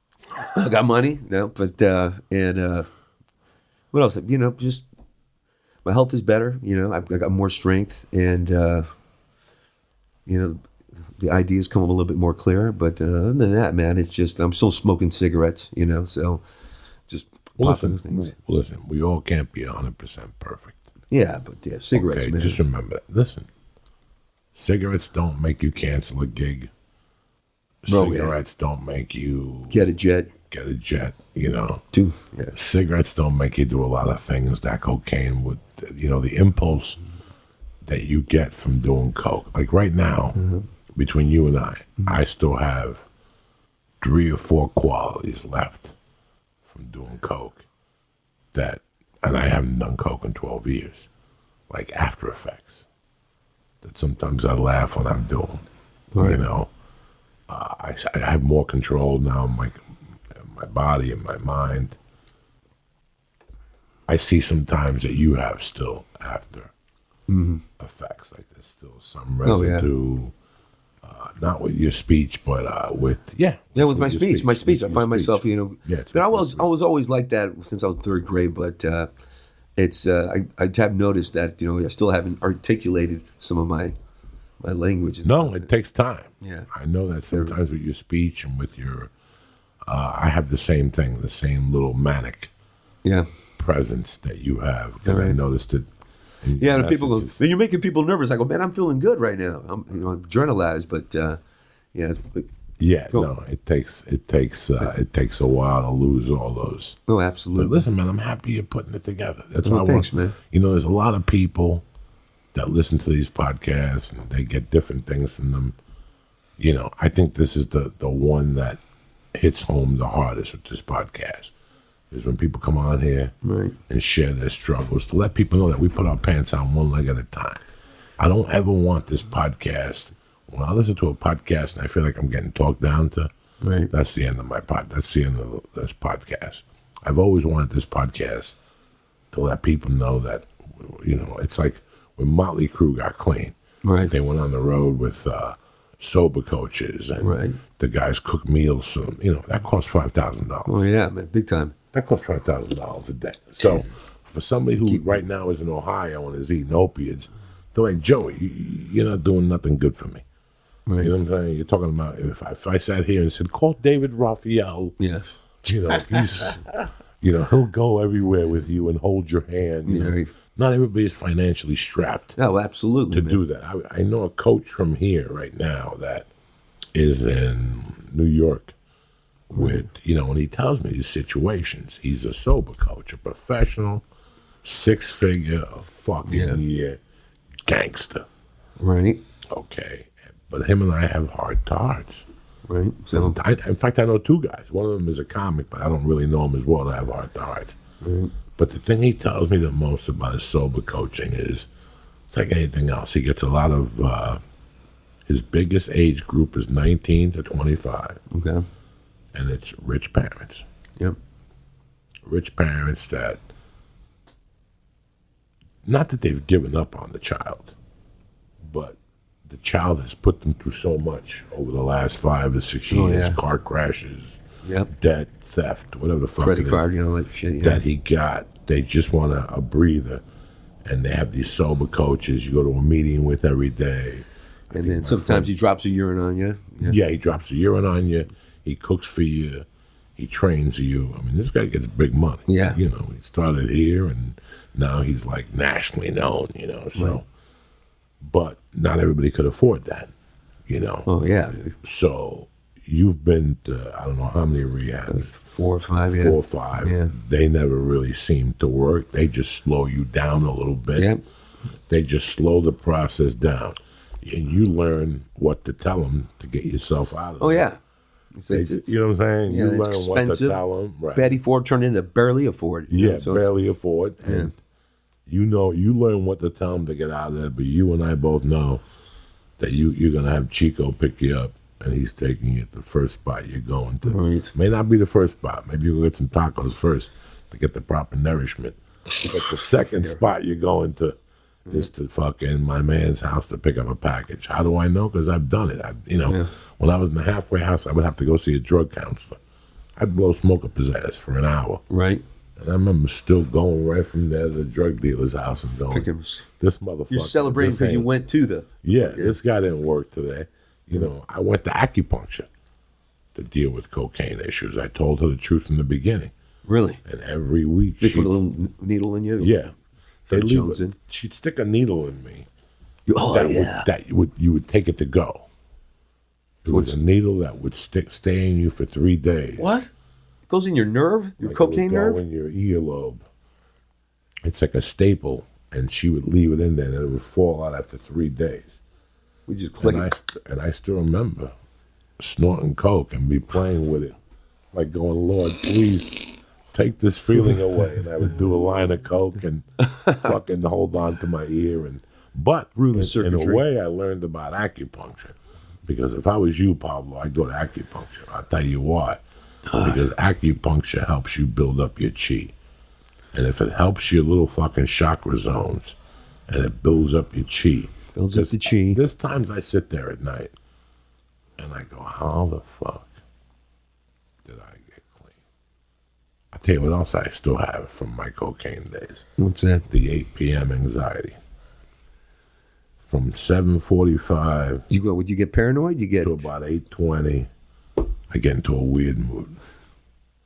I got money, no, but uh, and uh, what else? You know, just. My health is better, you know. I've I got more strength, and uh, you know, the ideas come a little bit more clear. But uh, other than that, man, it's just I'm still smoking cigarettes, you know. So just Well, popping listen, things. listen, we all can't be one hundred percent perfect. Yeah, but yeah, cigarettes, Okay, man. just remember that. Listen, cigarettes don't make you cancel a gig. Bro, yeah. Cigarettes don't make you Get a jet, get a jet, you know. too. Yeah, Cigarettes don't make you do a lot of things that cocaine would, you know, the impulse that you get from doing coke. Like right now, Mm-hmm. between you and I, I still have three or four qualities left from doing coke that, and I haven't done coke in twelve years, like after effects, that sometimes I laugh when I'm doing, Right. you know. Uh, I, I have more control now in my, in my body and my mind. I see sometimes that you have still after effects, like there's still some Oh, yeah. residue, uh, not with your speech, but uh, with yeah, yeah. With my your speech, my speech, I With your find myself, speech. you know. Yeah, it's but I with your was I was always like that since I was third grade. But uh, it's uh, I I have noticed that you know I still haven't articulated some of my my language. And No, stuff. it takes time. Yeah. I know that sometimes with your speech and with your, uh, I have the same thing, the same little manic Yeah. presence that you have, because I Right. noticed it. in your Yeah, and people go, messages. "You're making people nervous." I go, "Man, I'm feeling good right now. I'm, you know, adrenalized." But uh, yeah, it's, Yeah, Go. no, it takes it takes uh, it takes a while to lose all those. oh, But absolutely. listen, man, I'm happy you're putting it together. That's Well, what I thanks, want. man. You know, there's a lot of people that listen to these podcasts and they get different things from them. You know, I think this is the the one that hits home the hardest with this podcast. Is when people come on here Right. and share their struggles, to let people know that we put our pants on one leg at a time. I don't ever want this podcast. When I listen to a podcast and I feel like I'm getting talked down to, Right. that's the end of my pod. That's the end of this podcast. I've always wanted this podcast to let people know that, you know, it's like when Motley Crue got clean. Right. They went on the road with uh, sober coaches, and Right. the guys cook meals for them. You know, that cost five thousand dollars. Oh yeah, man, big time. That costs five thousand dollars a day. So, for somebody who right now is in Ohio and is eating opiates, they're like, Joey, you- you're not doing nothing good for me. Right. You know what I'm saying? You're talking about if I, if I sat here and said, call David Raphael, Yes. you know, he's, you know, he'll go everywhere with you and hold your hand. You Yeah, know? right. Not everybody's financially strapped Oh, absolutely. to man. do that. I, I know a coach from here right now that is in New York with, you know, and he tells me these situations. He's a sober coach, a professional, six figure, a fucking Yeah. year gangster. Right. Okay. But him and I have heart to hearts. Right. So I, in fact, I know two guys. One of them is a comic, but I don't really know him as well to have heart to hearts. But the thing he tells me the most about his sober coaching is, it's like anything else. He gets a lot of, uh, his biggest age group is nineteen to twenty-five, okay. and it's rich parents. Yep. Rich parents that, not that they've given up on the child, but the child has put them through so much over the last five or six Oh, years, yeah. car crashes, Yep. debt, theft, whatever the fuck Credit it is, card, you know, that shit. Yeah. that he got. They just want a, a breather, and they have these sober coaches you go to a meeting with every day. and then sometimes he drops a urine on you. Yeah. Yeah, he drops the urine on you. He cooks for you. He trains you. I mean, this guy gets big money. Yeah. You know, he started here and now he's like nationally known, you know. So, Right. but not everybody could afford that, you know. Oh yeah. So you've been to, I don't know how many rehabs, Four or five. Yeah. four or five. Yeah. They never really seem to work. They just slow you down a little bit. Yep. They just slow the process down. And you learn what to tell them to get yourself out of it. Oh yeah. It's, They it's, ju- it's, you know what I'm saying? yeah, you it's learn what to expensive. tell them. Right. Betty Ford turned into barely afford. you yeah, know, so it's- barely afford. And you know, you learn what to tell them to get out of there. But you and I both know that you, you're going to have Chico pick you up and he's taking you to the first spot you're going to. Right. May not be the first spot. Maybe you'll get some tacos first to get the proper nourishment. But the second spot you're going to is to fucking my man's house to pick up a package. How do I know? Because I've done it. I, you know, Yeah. when I was in the halfway house, I would have to go see a drug counselor. I'd blow smoke up his ass for an hour. Right. And I remember still going right from there to the drug dealer's house and going, Picking- this motherfucker. You're celebrating this because you ain't- went to the. Yeah, this guy didn't work today. You know, I went to acupuncture to deal with cocaine issues. I told her the truth from the beginning. Really. And every week They she put a little n- needle in you. yeah. They Fred leave Jones it- in. She'd stick a needle in me. You- Oh that yeah. would that you would you would take it to go. It was a needle that would stick stay in you for three days. What? It goes in your nerve? Your Like, it cocaine would go nerve? in your earlobe. It's like a staple, and she would leave it in there, and it would fall out after three days. We just click And I, it. st- and I still remember snorting coke and be playing with it, like going, Lord, please take this feeling away. And I would do a line of coke and fucking hold on to my ear. And but Through the in, in a circuitry. way, I learned about acupuncture, because if I was you, Pablo, I'd go to acupuncture. I'll tell you why. Because acupuncture helps you build up your chi. And if it helps your little fucking chakra zones and it builds up your chi, Builds up the chi. there's times I sit there at night and I go, how the fuck did I get clean? I'll tell you what else I still have from my cocaine days. What's that? The eight p.m. anxiety. From seven forty-five You go. Would you get paranoid? You get. to about eight twenty, I get into a weird mood.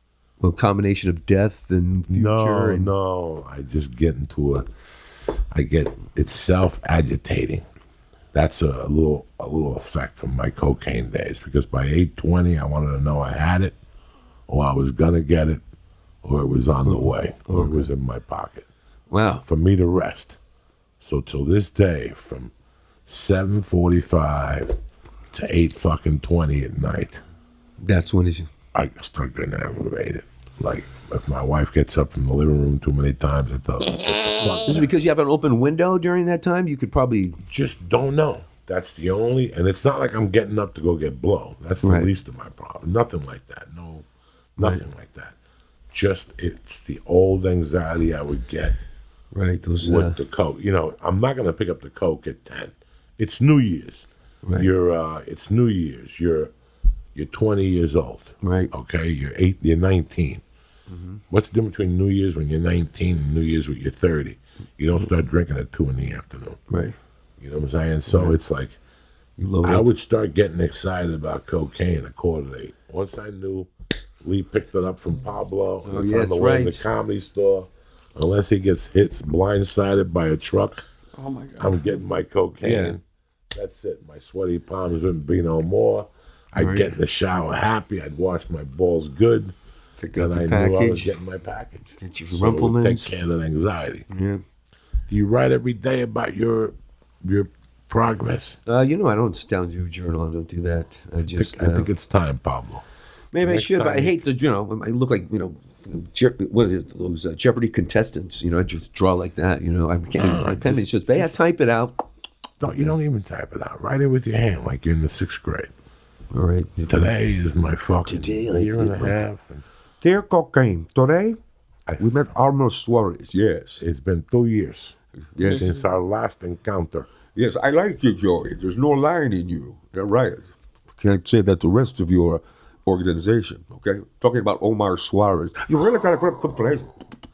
a combination of death and future? No, and, no. I just get into a. I get it's self agitating. That's a, a little a little effect from my cocaine days because by eight twenty I wanted to know I had it, or I was gonna get it, or it was on the way, or okay. it was in my pocket Wow. for me to rest. So till this day, from seven forty five to eight fucking twenty at night, That's when it's. I start getting aggravated. Like if my wife gets up from the living room too many times, I tell her, "Shut the fuck Is it because you have an open window during that time? You could probably. just don't know. That's the only, and it's not like I'm getting up to go get blow. That's the Right. least of my problem. Nothing like that. No, nothing like that. Just it's the old anxiety I would get Right. Those. with Uh, the coke. You know, I'm not gonna pick up the coke at ten. It's New Year's. Right. You're, uh, it's New Year's. You're, you're twenty years old. Right. Okay. You're eight. You're nineteen. What's the difference between New Year's when you're nineteen and New Year's when you're thirty? You don't start drinking at two in the afternoon. right. You know what I'm saying? So it's like You load I up. would start getting excited about cocaine at quarter to eight. Once I knew Lee picked it up from Pablo, and Oh, it's yeah, on the that's way to right. the comedy store. Unless he gets hit blindsided by a truck, Oh my god. I'm getting my cocaine. Yeah. That's it. My sweaty palms wouldn't be no more. I'd Right. get in the shower happy. I'd wash my balls good. Pick up And I the knew I was package. getting my package. Get your So it would Rumplemans. take care of that anxiety. Yeah. Do you write every day about your your progress? Uh, you know, I don't sit down and do a journal. I don't do that. I I just. think, I uh, think it's time, Pablo. maybe I next should, but time I you- hate the. You know, I look like you know, Je- what is it? Those uh, Jeopardy contestants. You know, I just draw like that. You know, I can't. Uh, my pen is just. But yeah, type it out. Don't you don't even type it out. Write it with your hand like you're in the sixth grade. All right. Today is my fucking Today I year and a did my- half. And Dear cocaine, today I, we met Arnold Suarez. Yes. it's been two years Yes. since our last encounter. Yes, I like you, Joey. There's no lying in you. You're right. Can't say that to the rest of your organization, okay? Talking about Omar Suarez. You really got to put put place.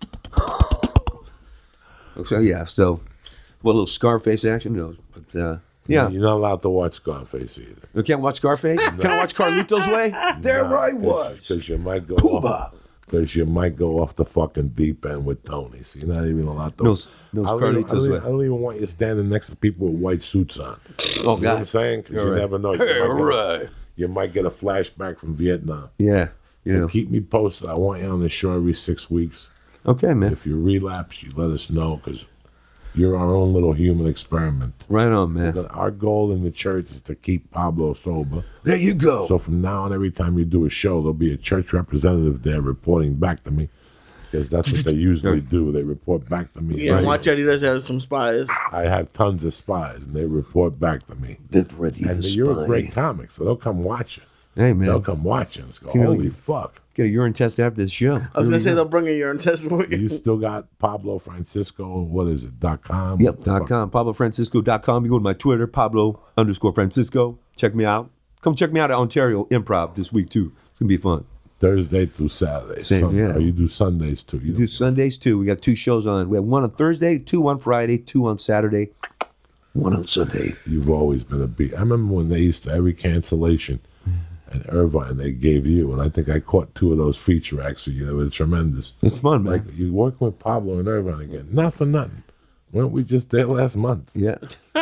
So, yeah, so, well, a little Scarface action, you know, but, uh, yeah. You're not allowed to watch Scarface either. You can't watch Scarface? Can I watch Carlitos Way? There I was. Because you might go Cuba. off. Because you might go off the fucking deep end with Tony. So you're not even allowed to. Knows- knows I don't, even, I, Carlitos don't even, Way. I don't even want you standing next to people with white suits on. Oh, You know what I'm God. saying? Because You're you right. never know. You, Hey, might get, right. you might get a flashback from Vietnam. Yeah, you know. Keep me posted. I want you on the show every six weeks. Okay, man. If you relapse, you let us know because you're our own little human experiment. Right on, man. But our goal in the church is to keep Pablo sober. There you go. So from now on, every time you do a show, there'll be a church representative there reporting back to me. Because that's what they usually do. They report back to me. Yeah, Right? watch out. He does have some spies. I have tons of spies, and they report back to me. Get ready And to you're spy. a great comic, so they'll come watch it. Hey, They'll man. come watch it and go, You know, holy fuck. Get a urine test after this show. I was Here gonna we say go. they'll bring a urine test for you. You still got Pablo Francisco, what is it, dot com? Yep, dot com, Pablo Francisco dot com. You go to my Twitter, Pablo underscore Francisco. Check me out. Come check me out at Ontario Improv this week, too. It's going to be fun. Thursday through Saturday. Same, Sunday. yeah. Or you do Sundays too. You Do Sundays, too. We got two shows on. We have one on Thursday, two on Friday, two on Saturday, one on Sunday. You've always been a beat. I remember when they used to, every cancellation at Irvine, they gave you, and I think I caught two of those feature acts for you. They were tremendous. It's fun, man. Like, you working with Pablo and Irvine again. Not for nothing. Weren't we just there last month? Yeah.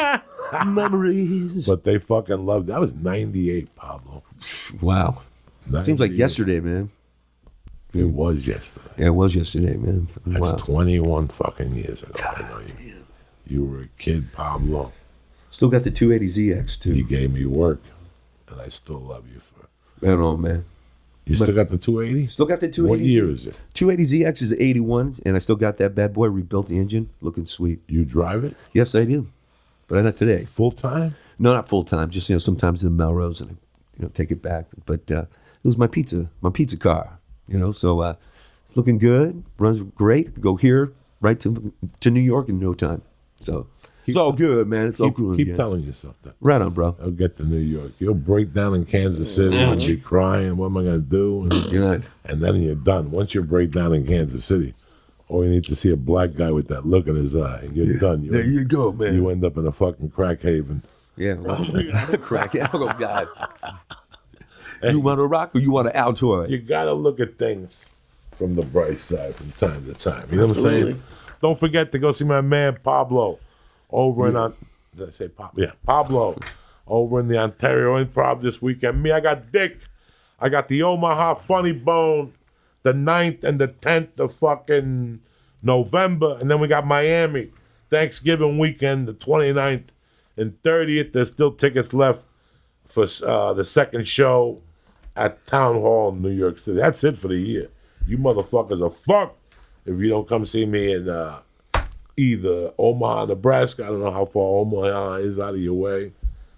Memories. But they fucking loved it. That was ninety-eight, Pablo. Wow. Seems like ninety-eight. yesterday, man. It was yesterday. Yeah, it was yesterday, man. That's Wow. twenty-one fucking years ago. I know you. You were a kid, Pablo. Still got the two eighty Z X, You too. gave me work, and I still love you for it. Right on, man. You still got the two eighty? Still got the two eighty What year is it? two eighty Z X is eighty-one, and I still got that bad boy, rebuilt the engine, looking sweet. You drive it Yes, I do. But not today. full time? No, not full time. Just, you know, sometimes in Melrose and I, you know, take it back. But uh, it was my pizza, my pizza car, you know. So uh, it's looking good, runs great. Go here, right to to New York in no time. So it's all good, man. It's all Keep, cool. keep again. telling yourself that. Right on, bro. I'll get to New York. You'll break down in Kansas City and be crying, what am I going to do? And, Good. and then you're done. Once you break down in Kansas City, all you need to see a black guy with that look in his eye, and you're done. You, There you go, man. you end up in a fucking crack haven. Yeah, well, crack it. Oh God. You want a rock or you want an Altoid? You got to look at things from the bright side from time to time. You know what I'm Absolutely. saying? Don't forget to go see my man Pablo over in on. Did I say Pablo? Yeah, Pablo over in the Ontario Improv this weekend. Me, I got Dick. I got the Omaha Funny Bone, the ninth and the tenth of fucking November, and then we got Miami Thanksgiving weekend, the twenty-ninth and thirtieth. There's still tickets left for uh, the second show at Town Hall in New York City. That's it for the year. You motherfuckers are fucked if you don't come see me in uh, either Omaha, Nebraska. I don't know how far Omaha is out of your way.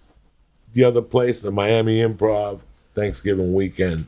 The other place, the Miami Improv, Thanksgiving weekend,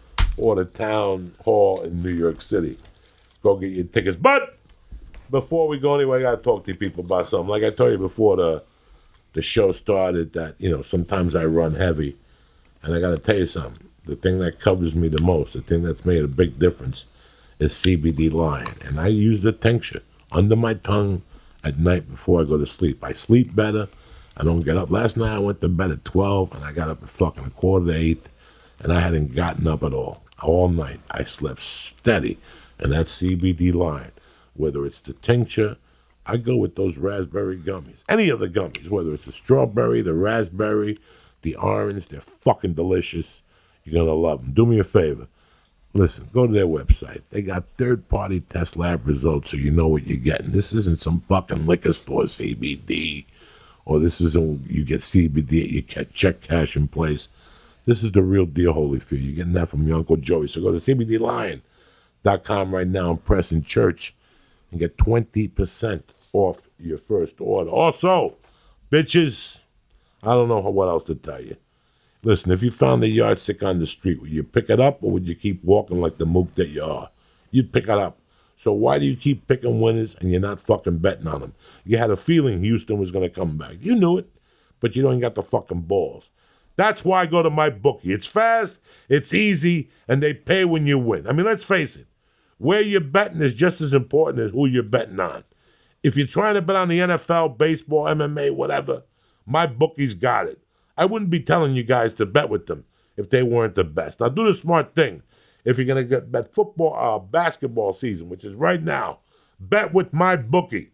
or the Town Hall in New York City. Go get your tickets. But before we go anywhere, I got to talk to you people about something. Like I told you before the the show started that, you know, sometimes I run heavy. And I got to tell you something. The thing that covers me the most, the thing that's made a big difference is C B D Lion. And I use the tincture under my tongue at night before I go to sleep. I sleep better. I don't get up. Last night I went to bed at twelve and I got up at fucking a quarter to eight and I hadn't gotten up at all. All night. I slept steady. And that's C B D Lion. Whether it's the tincture, I go with those raspberry gummies. Any of the gummies, whether it's the strawberry, the raspberry, the orange, they're fucking delicious. You're going to love them. Do me a favor. Listen, go to their website. They got third-party test lab results so you know what you're getting. This isn't some fucking liquor store C B D, or this isn't you get C B D at your check cash in place. This is the real deal, Holyfield. You're getting that from your Uncle Joey. So go to C B D lion dot com right now and press in church and get twenty percent off your first order. Also, bitches, I don't know what else to tell you. Listen, if you found a yardstick on the street, would you pick it up or would you keep walking like the mook that you are? You'd pick it up. So why do you keep picking winners and you're not fucking betting on them? You had a feeling Houston was going to come back. You knew it, but you don't got the fucking balls. That's why I go to my bookie. It's fast, it's easy, and they pay when you win. I mean, let's face it. Where you're betting is just as important as who you're betting on. If you're trying to bet on the N F L, baseball, M M A, whatever, my bookie's got it. I wouldn't be telling you guys to bet with them if they weren't the best. Now, do the smart thing. If you're going to get bet football, uh, basketball season, which is right now, bet with my bookie.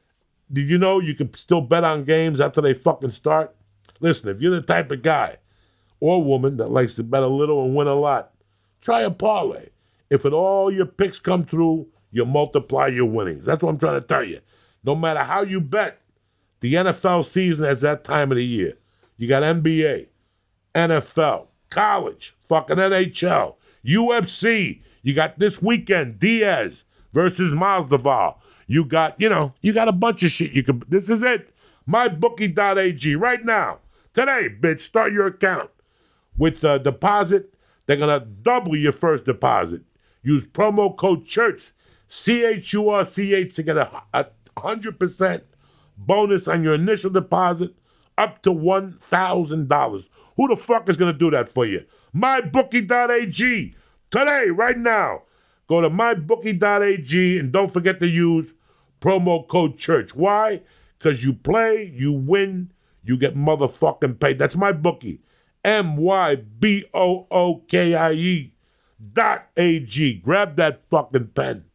Did you know you can still bet on games after they fucking start? Listen, if you're the type of guy or woman that likes to bet a little and win a lot, try a parlay. If at all your picks come through, you multiply your winnings. That's what I'm trying to tell you. No matter how you bet, the N F L season is that time of the year. You got N B A, N F L, college, fucking N H L, U F C. You got this weekend, Diaz versus Masvidal. You got, you know, you got a bunch of shit you can. This is it. my bookie dot a g right now. Today, bitch, start your account. With a deposit, they're going to double your first deposit. Use promo code CHURCH, C H U R C H, to get a, a one hundred percent bonus on your initial deposit up to one thousand dollars. Who the fuck is going to do that for you? my bookie dot a g. Today, right now. Go to my bookie dot a g and don't forget to use promo code CHURCH. Why? Because you play, you win, you get motherfucking paid. That's my bookie. M Y B O O K I E dot A G. Grab that fucking pen.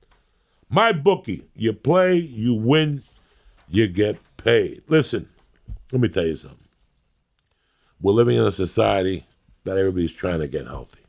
My bookie. You play, you win, you get paid. Listen, let me tell you something. We're living in a society that everybody's trying to get healthy.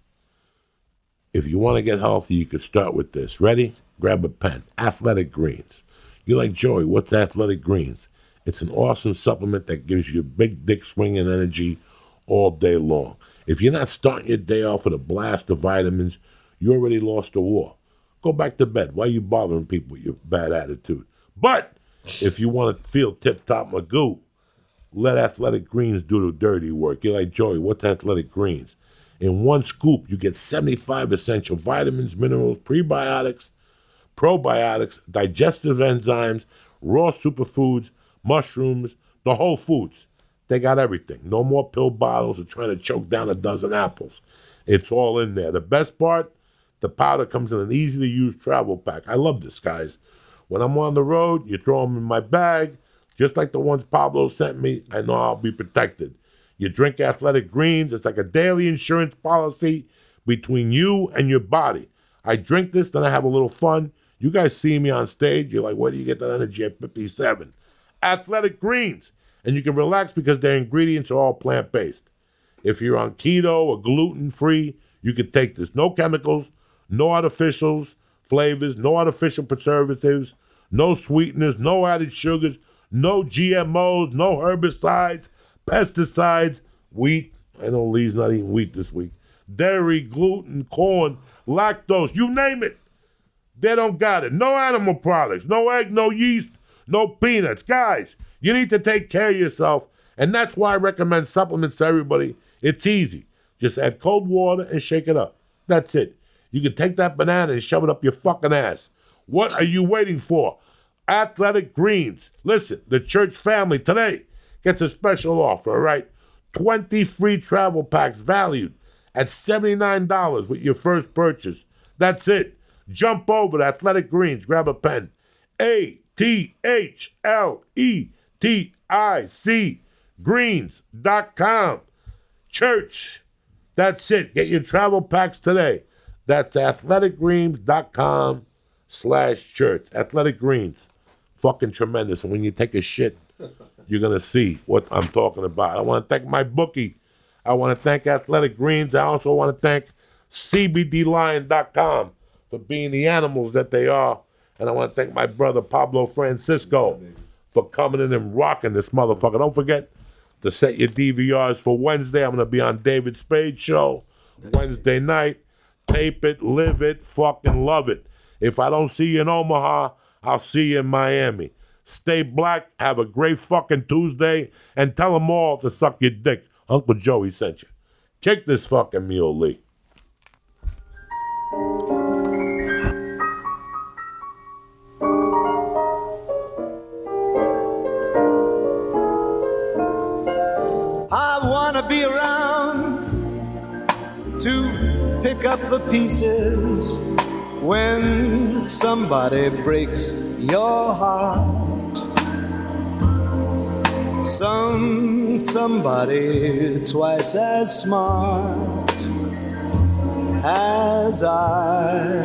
If you want to get healthy, you could start with this. Ready? Grab a pen. Athletic Greens. You're like, Joey, what's Athletic Greens? It's an awesome supplement that gives you big dick swinging energy all day long. If you're not starting your day off with a blast of vitamins, you already lost the war. Go back to bed. Why are you bothering people with your bad attitude? But if you want to feel tip-top magoo, let Athletic Greens do the dirty work. You're like, Joey, what's Athletic Greens? In one scoop, you get seventy-five essential vitamins, minerals, prebiotics, probiotics, digestive enzymes, raw superfoods, mushrooms, the whole foods. They got everything. No more pill bottles or trying to choke down a dozen apples. It's all in there. The best part, the powder comes in an easy-to-use travel pack. I love this, guys. When I'm on the road, you throw them in my bag, just like the ones Pablo sent me. I know I'll be protected. You drink Athletic Greens. It's like a daily insurance policy between you and your body. I drink this, then I have a little fun. You guys see me on stage, you're like, where do you get that energy at fifty-seven? Athletic Greens. And you can relax because their ingredients are all plant-based. If you're on keto or gluten-free, you can take this. No chemicals, no artificials, flavors, no artificial preservatives, no sweeteners, no added sugars, no G M Os, no herbicides, pesticides, wheat. I know Lee's not eating wheat this week. Dairy, gluten, corn, lactose, you name it. They don't got it. No animal products, no egg, no yeast, no peanuts. Guys, you need to take care of yourself, and that's why I recommend supplements to everybody. It's easy. Just add cold water and shake it up. That's it. You can take that banana and shove it up your fucking ass. What are you waiting for? Athletic Greens. Listen, the church family today gets a special offer, all right? twenty free travel packs valued at seventy-nine dollars with your first purchase. That's it. Jump over to Athletic Greens. Grab a pen. A T H L E T I C greens dot com. Church. That's it. Get your travel packs today. That's athletic greens dot com slash church. Athletic Greens. Fucking tremendous. And when you take a shit, you're going to see what I'm talking about. I want to thank my bookie. I want to thank Athletic Greens. I also want to thank C B D lion dot com for being the animals that they are. And I want to thank my brother Pablo Francisco for coming in and rocking this motherfucker. Don't forget to set your D V Rs for Wednesday. I'm going to be on David Spade's show Wednesday night. Tape it, live it, fucking love it. If I don't see you in Omaha, I'll see you in Miami. Stay black, have a great fucking Tuesday, and tell them all to suck your dick. Uncle Joey sent you. Kick this fucking mule, Lee. I wanna be around to pick up the pieces when somebody breaks your heart. Some somebody twice as smart as I.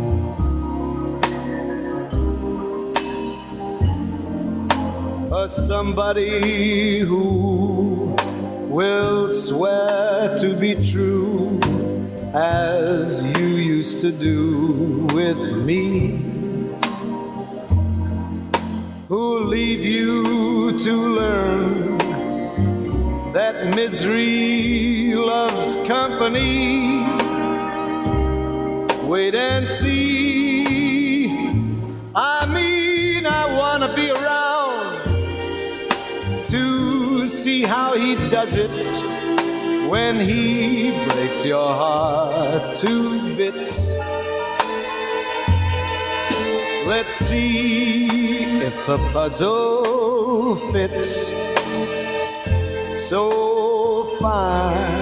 A somebody who will swear to be true as you used to do with me, who'll leave you to learn that misery loves company. Wait and see. I mean, I wanna be around to see how he does it when he breaks your heart to bits. Let's see if the puzzle fits so fine.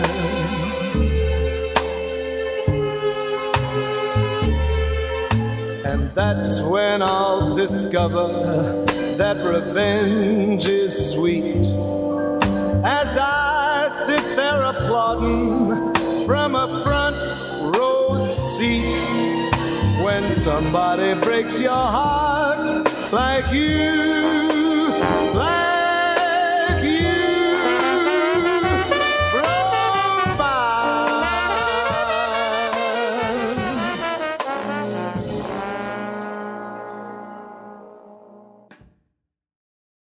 And that's when I'll discover that revenge is sweet, as I sit there applauding from a front row seat. When somebody breaks your heart like you, like